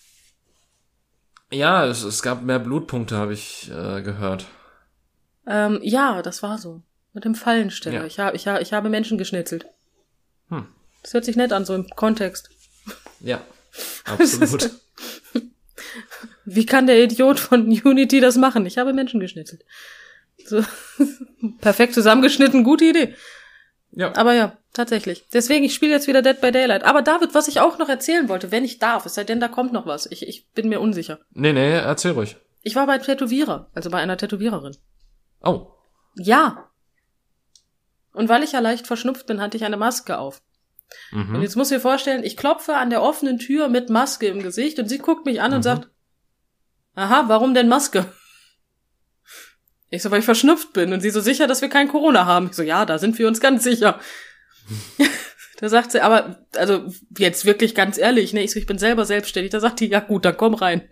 [SPEAKER 1] Ja, es gab mehr Blutpunkte, habe ich gehört.
[SPEAKER 2] Ja, das war so. Mit dem Fallensteller.
[SPEAKER 1] Ja.
[SPEAKER 2] Ich habe Menschen geschnitzelt. Das hört sich nett an, so im Kontext.
[SPEAKER 1] Ja, absolut.
[SPEAKER 2] Wie kann der Idiot von Unity das machen? Ich habe Menschen geschnitzelt. So. Perfekt zusammengeschnitten, gute Idee.
[SPEAKER 1] Ja.
[SPEAKER 2] Aber ja, tatsächlich. Deswegen, ich spiele jetzt wieder Dead by Daylight. Aber David, was ich auch noch erzählen wollte, wenn ich darf, es sei denn, da kommt noch was. Ich bin mir unsicher.
[SPEAKER 1] Nee, erzähl ruhig.
[SPEAKER 2] Ich war bei einem Tätowierer, also bei einer Tätowiererin.
[SPEAKER 1] Oh.
[SPEAKER 2] Ja. Und weil ich ja leicht verschnupft bin, hatte ich eine Maske auf. Und jetzt muss ich mir vorstellen, ich klopfe an der offenen Tür mit Maske im Gesicht und sie guckt mich an und sagt, aha, warum denn Maske? Ich so, weil ich verschnupft bin. Und sie so, sicher, dass wir kein Corona haben? Ich so, ja, da sind wir uns ganz sicher. Da sagt sie, aber, also, jetzt wirklich ganz ehrlich, ne? Ich so, ich bin selber selbstständig. Da sagt die, ja gut, dann komm rein.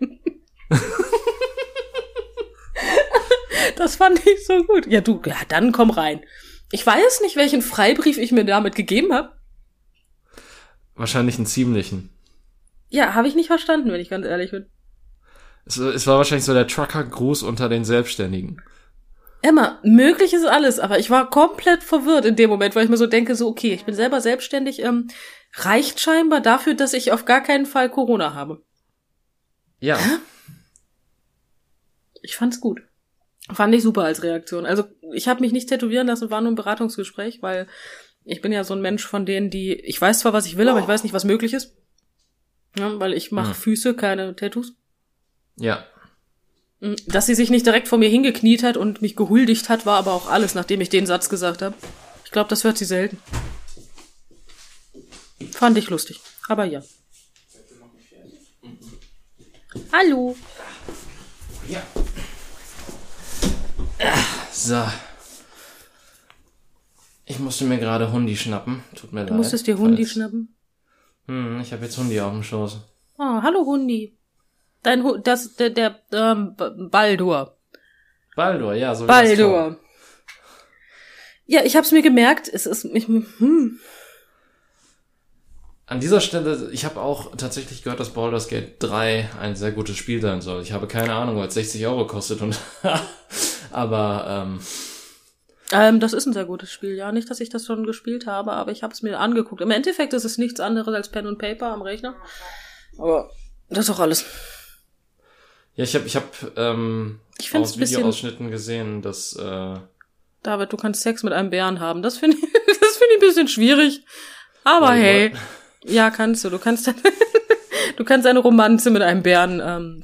[SPEAKER 2] Das fand ich so gut. Ja, dann komm rein. Ich weiß nicht, welchen Freibrief ich mir damit gegeben habe.
[SPEAKER 1] Wahrscheinlich einen ziemlichen.
[SPEAKER 2] Ja, habe ich nicht verstanden, wenn ich ganz ehrlich bin.
[SPEAKER 1] Es war wahrscheinlich so der Trucker-Gruß unter den Selbstständigen.
[SPEAKER 2] Emma, möglich ist alles, aber ich war komplett verwirrt in dem Moment, weil ich mir so denke, so okay, ich bin selber selbstständig, reicht scheinbar dafür, dass ich auf gar keinen Fall Corona habe.
[SPEAKER 1] Ja.
[SPEAKER 2] Hä? Ich fand's gut. Fand ich super als Reaktion. Also ich habe mich nicht tätowieren lassen, war nur ein Beratungsgespräch, weil ich bin ja so ein Mensch von denen, ich weiß zwar, was ich will, aber ich weiß nicht, was möglich ist. Ja, weil ich mache Füße, keine Tattoos.
[SPEAKER 1] Ja.
[SPEAKER 2] Dass sie sich nicht direkt vor mir hingekniet hat und mich gehuldigt hat, war aber auch alles, nachdem ich den Satz gesagt habe. Ich glaube, das hört sie selten. Fand ich lustig. Aber ja. Hallo.
[SPEAKER 1] Ja. So. Ich musste mir gerade Hundi schnappen. Tut mir leid.
[SPEAKER 2] Du musstest dir Hundi schnappen?
[SPEAKER 1] Ich habe jetzt Hundi auf dem Schoß.
[SPEAKER 2] Oh, hallo Hundi. Der Baldur.
[SPEAKER 1] Baldur, ja, so wie
[SPEAKER 2] Baldur. Ja, ich hab's mir gemerkt.
[SPEAKER 1] An dieser Stelle, ich habe auch tatsächlich gehört, dass Baldur's Gate 3 ein sehr gutes Spiel sein soll. Ich habe keine Ahnung, weil es 60 € kostet und aber
[SPEAKER 2] das ist ein sehr gutes Spiel, ja. Nicht, dass ich das schon gespielt habe, aber ich habe es mir angeguckt. Im Endeffekt ist es nichts anderes als Pen und Paper am Rechner. Aber das ist auch alles.
[SPEAKER 1] Ja, ich hab aus Videoausschnitten gesehen, dass
[SPEAKER 2] David, du kannst Sex mit einem Bären haben. Das finde ich ein bisschen schwierig. Aber hey. Ja, kannst du. Du kannst eine Romanze mit einem Bären,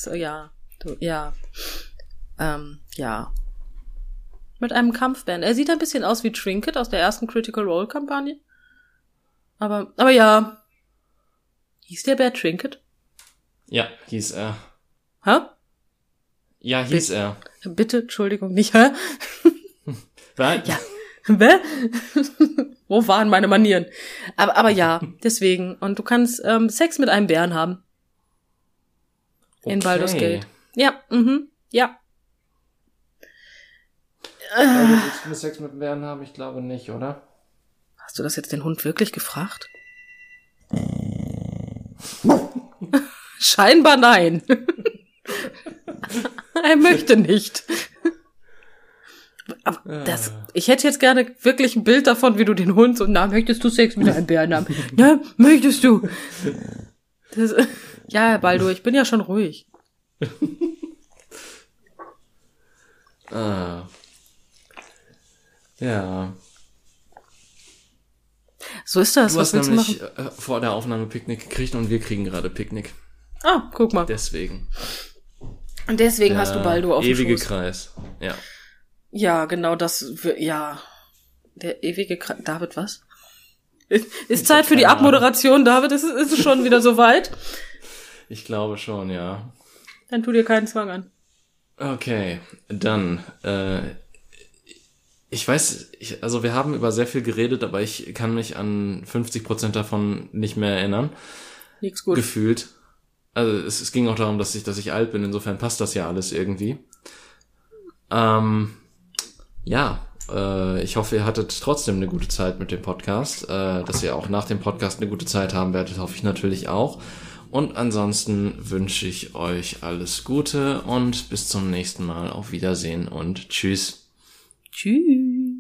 [SPEAKER 2] mit einem Kampfbären. Er sieht ein bisschen aus wie Trinket aus der ersten Critical Role Kampagne. Aber ja. Hieß der Bär Trinket?
[SPEAKER 1] Ja, hieß er.
[SPEAKER 2] Hä?
[SPEAKER 1] Ja, hieß er.
[SPEAKER 2] Bitte, Entschuldigung, nicht, hä?
[SPEAKER 1] Was?
[SPEAKER 2] Ja. Hä? Wo waren meine Manieren? Aber ja, deswegen. Und du kannst Sex mit einem Bären haben. In Baldur's Gate. Ja, ja.
[SPEAKER 1] Willst du Sex mit Bären haben? Ich glaube nicht, oder?
[SPEAKER 2] Hast du das jetzt den Hund wirklich gefragt? Scheinbar nein. Er möchte nicht. Aber ich hätte jetzt gerne wirklich ein Bild davon, wie du den Hund so, na, möchtest du Sex mit einem Bären haben? Na, möchtest du? Ja, Baldur, ich bin ja schon ruhig.
[SPEAKER 1] Ja.
[SPEAKER 2] So ist das.
[SPEAKER 1] Du
[SPEAKER 2] Was
[SPEAKER 1] hast
[SPEAKER 2] willst
[SPEAKER 1] nämlich
[SPEAKER 2] du machen?
[SPEAKER 1] vor der Aufnahme Picknick gekriegt und wir kriegen gerade Picknick.
[SPEAKER 2] Ah, guck mal.
[SPEAKER 1] Deswegen.
[SPEAKER 2] Und deswegen hast du Baldur auf dem
[SPEAKER 1] ewige
[SPEAKER 2] Schoß.
[SPEAKER 1] Kreis. Ja.
[SPEAKER 2] Ja, genau das. Ja. Der ewige Kreis. David, was? Ist Zeit für die Abmoderation, David? Ist es schon wieder soweit?
[SPEAKER 1] Ich glaube schon, ja.
[SPEAKER 2] Dann tu dir keinen Zwang an.
[SPEAKER 1] Okay, dann, ich weiß, also wir haben über sehr viel geredet, aber ich kann mich an 50% davon nicht mehr erinnern.
[SPEAKER 2] Nix gut.
[SPEAKER 1] Gefühlt. Also es ging auch darum, dass ich alt bin, insofern passt das ja alles irgendwie. Ich hoffe, ihr hattet trotzdem eine gute Zeit mit dem Podcast. Dass ihr auch nach dem Podcast eine gute Zeit haben werdet, hoffe ich natürlich auch. Und ansonsten wünsche ich euch alles Gute und bis zum nächsten Mal. Auf Wiedersehen und tschüss.
[SPEAKER 2] Tschüss.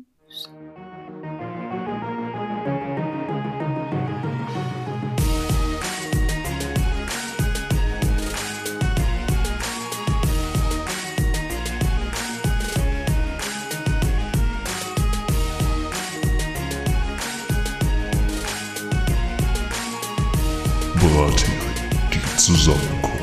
[SPEAKER 3] Brathering, die Zusammenkunft.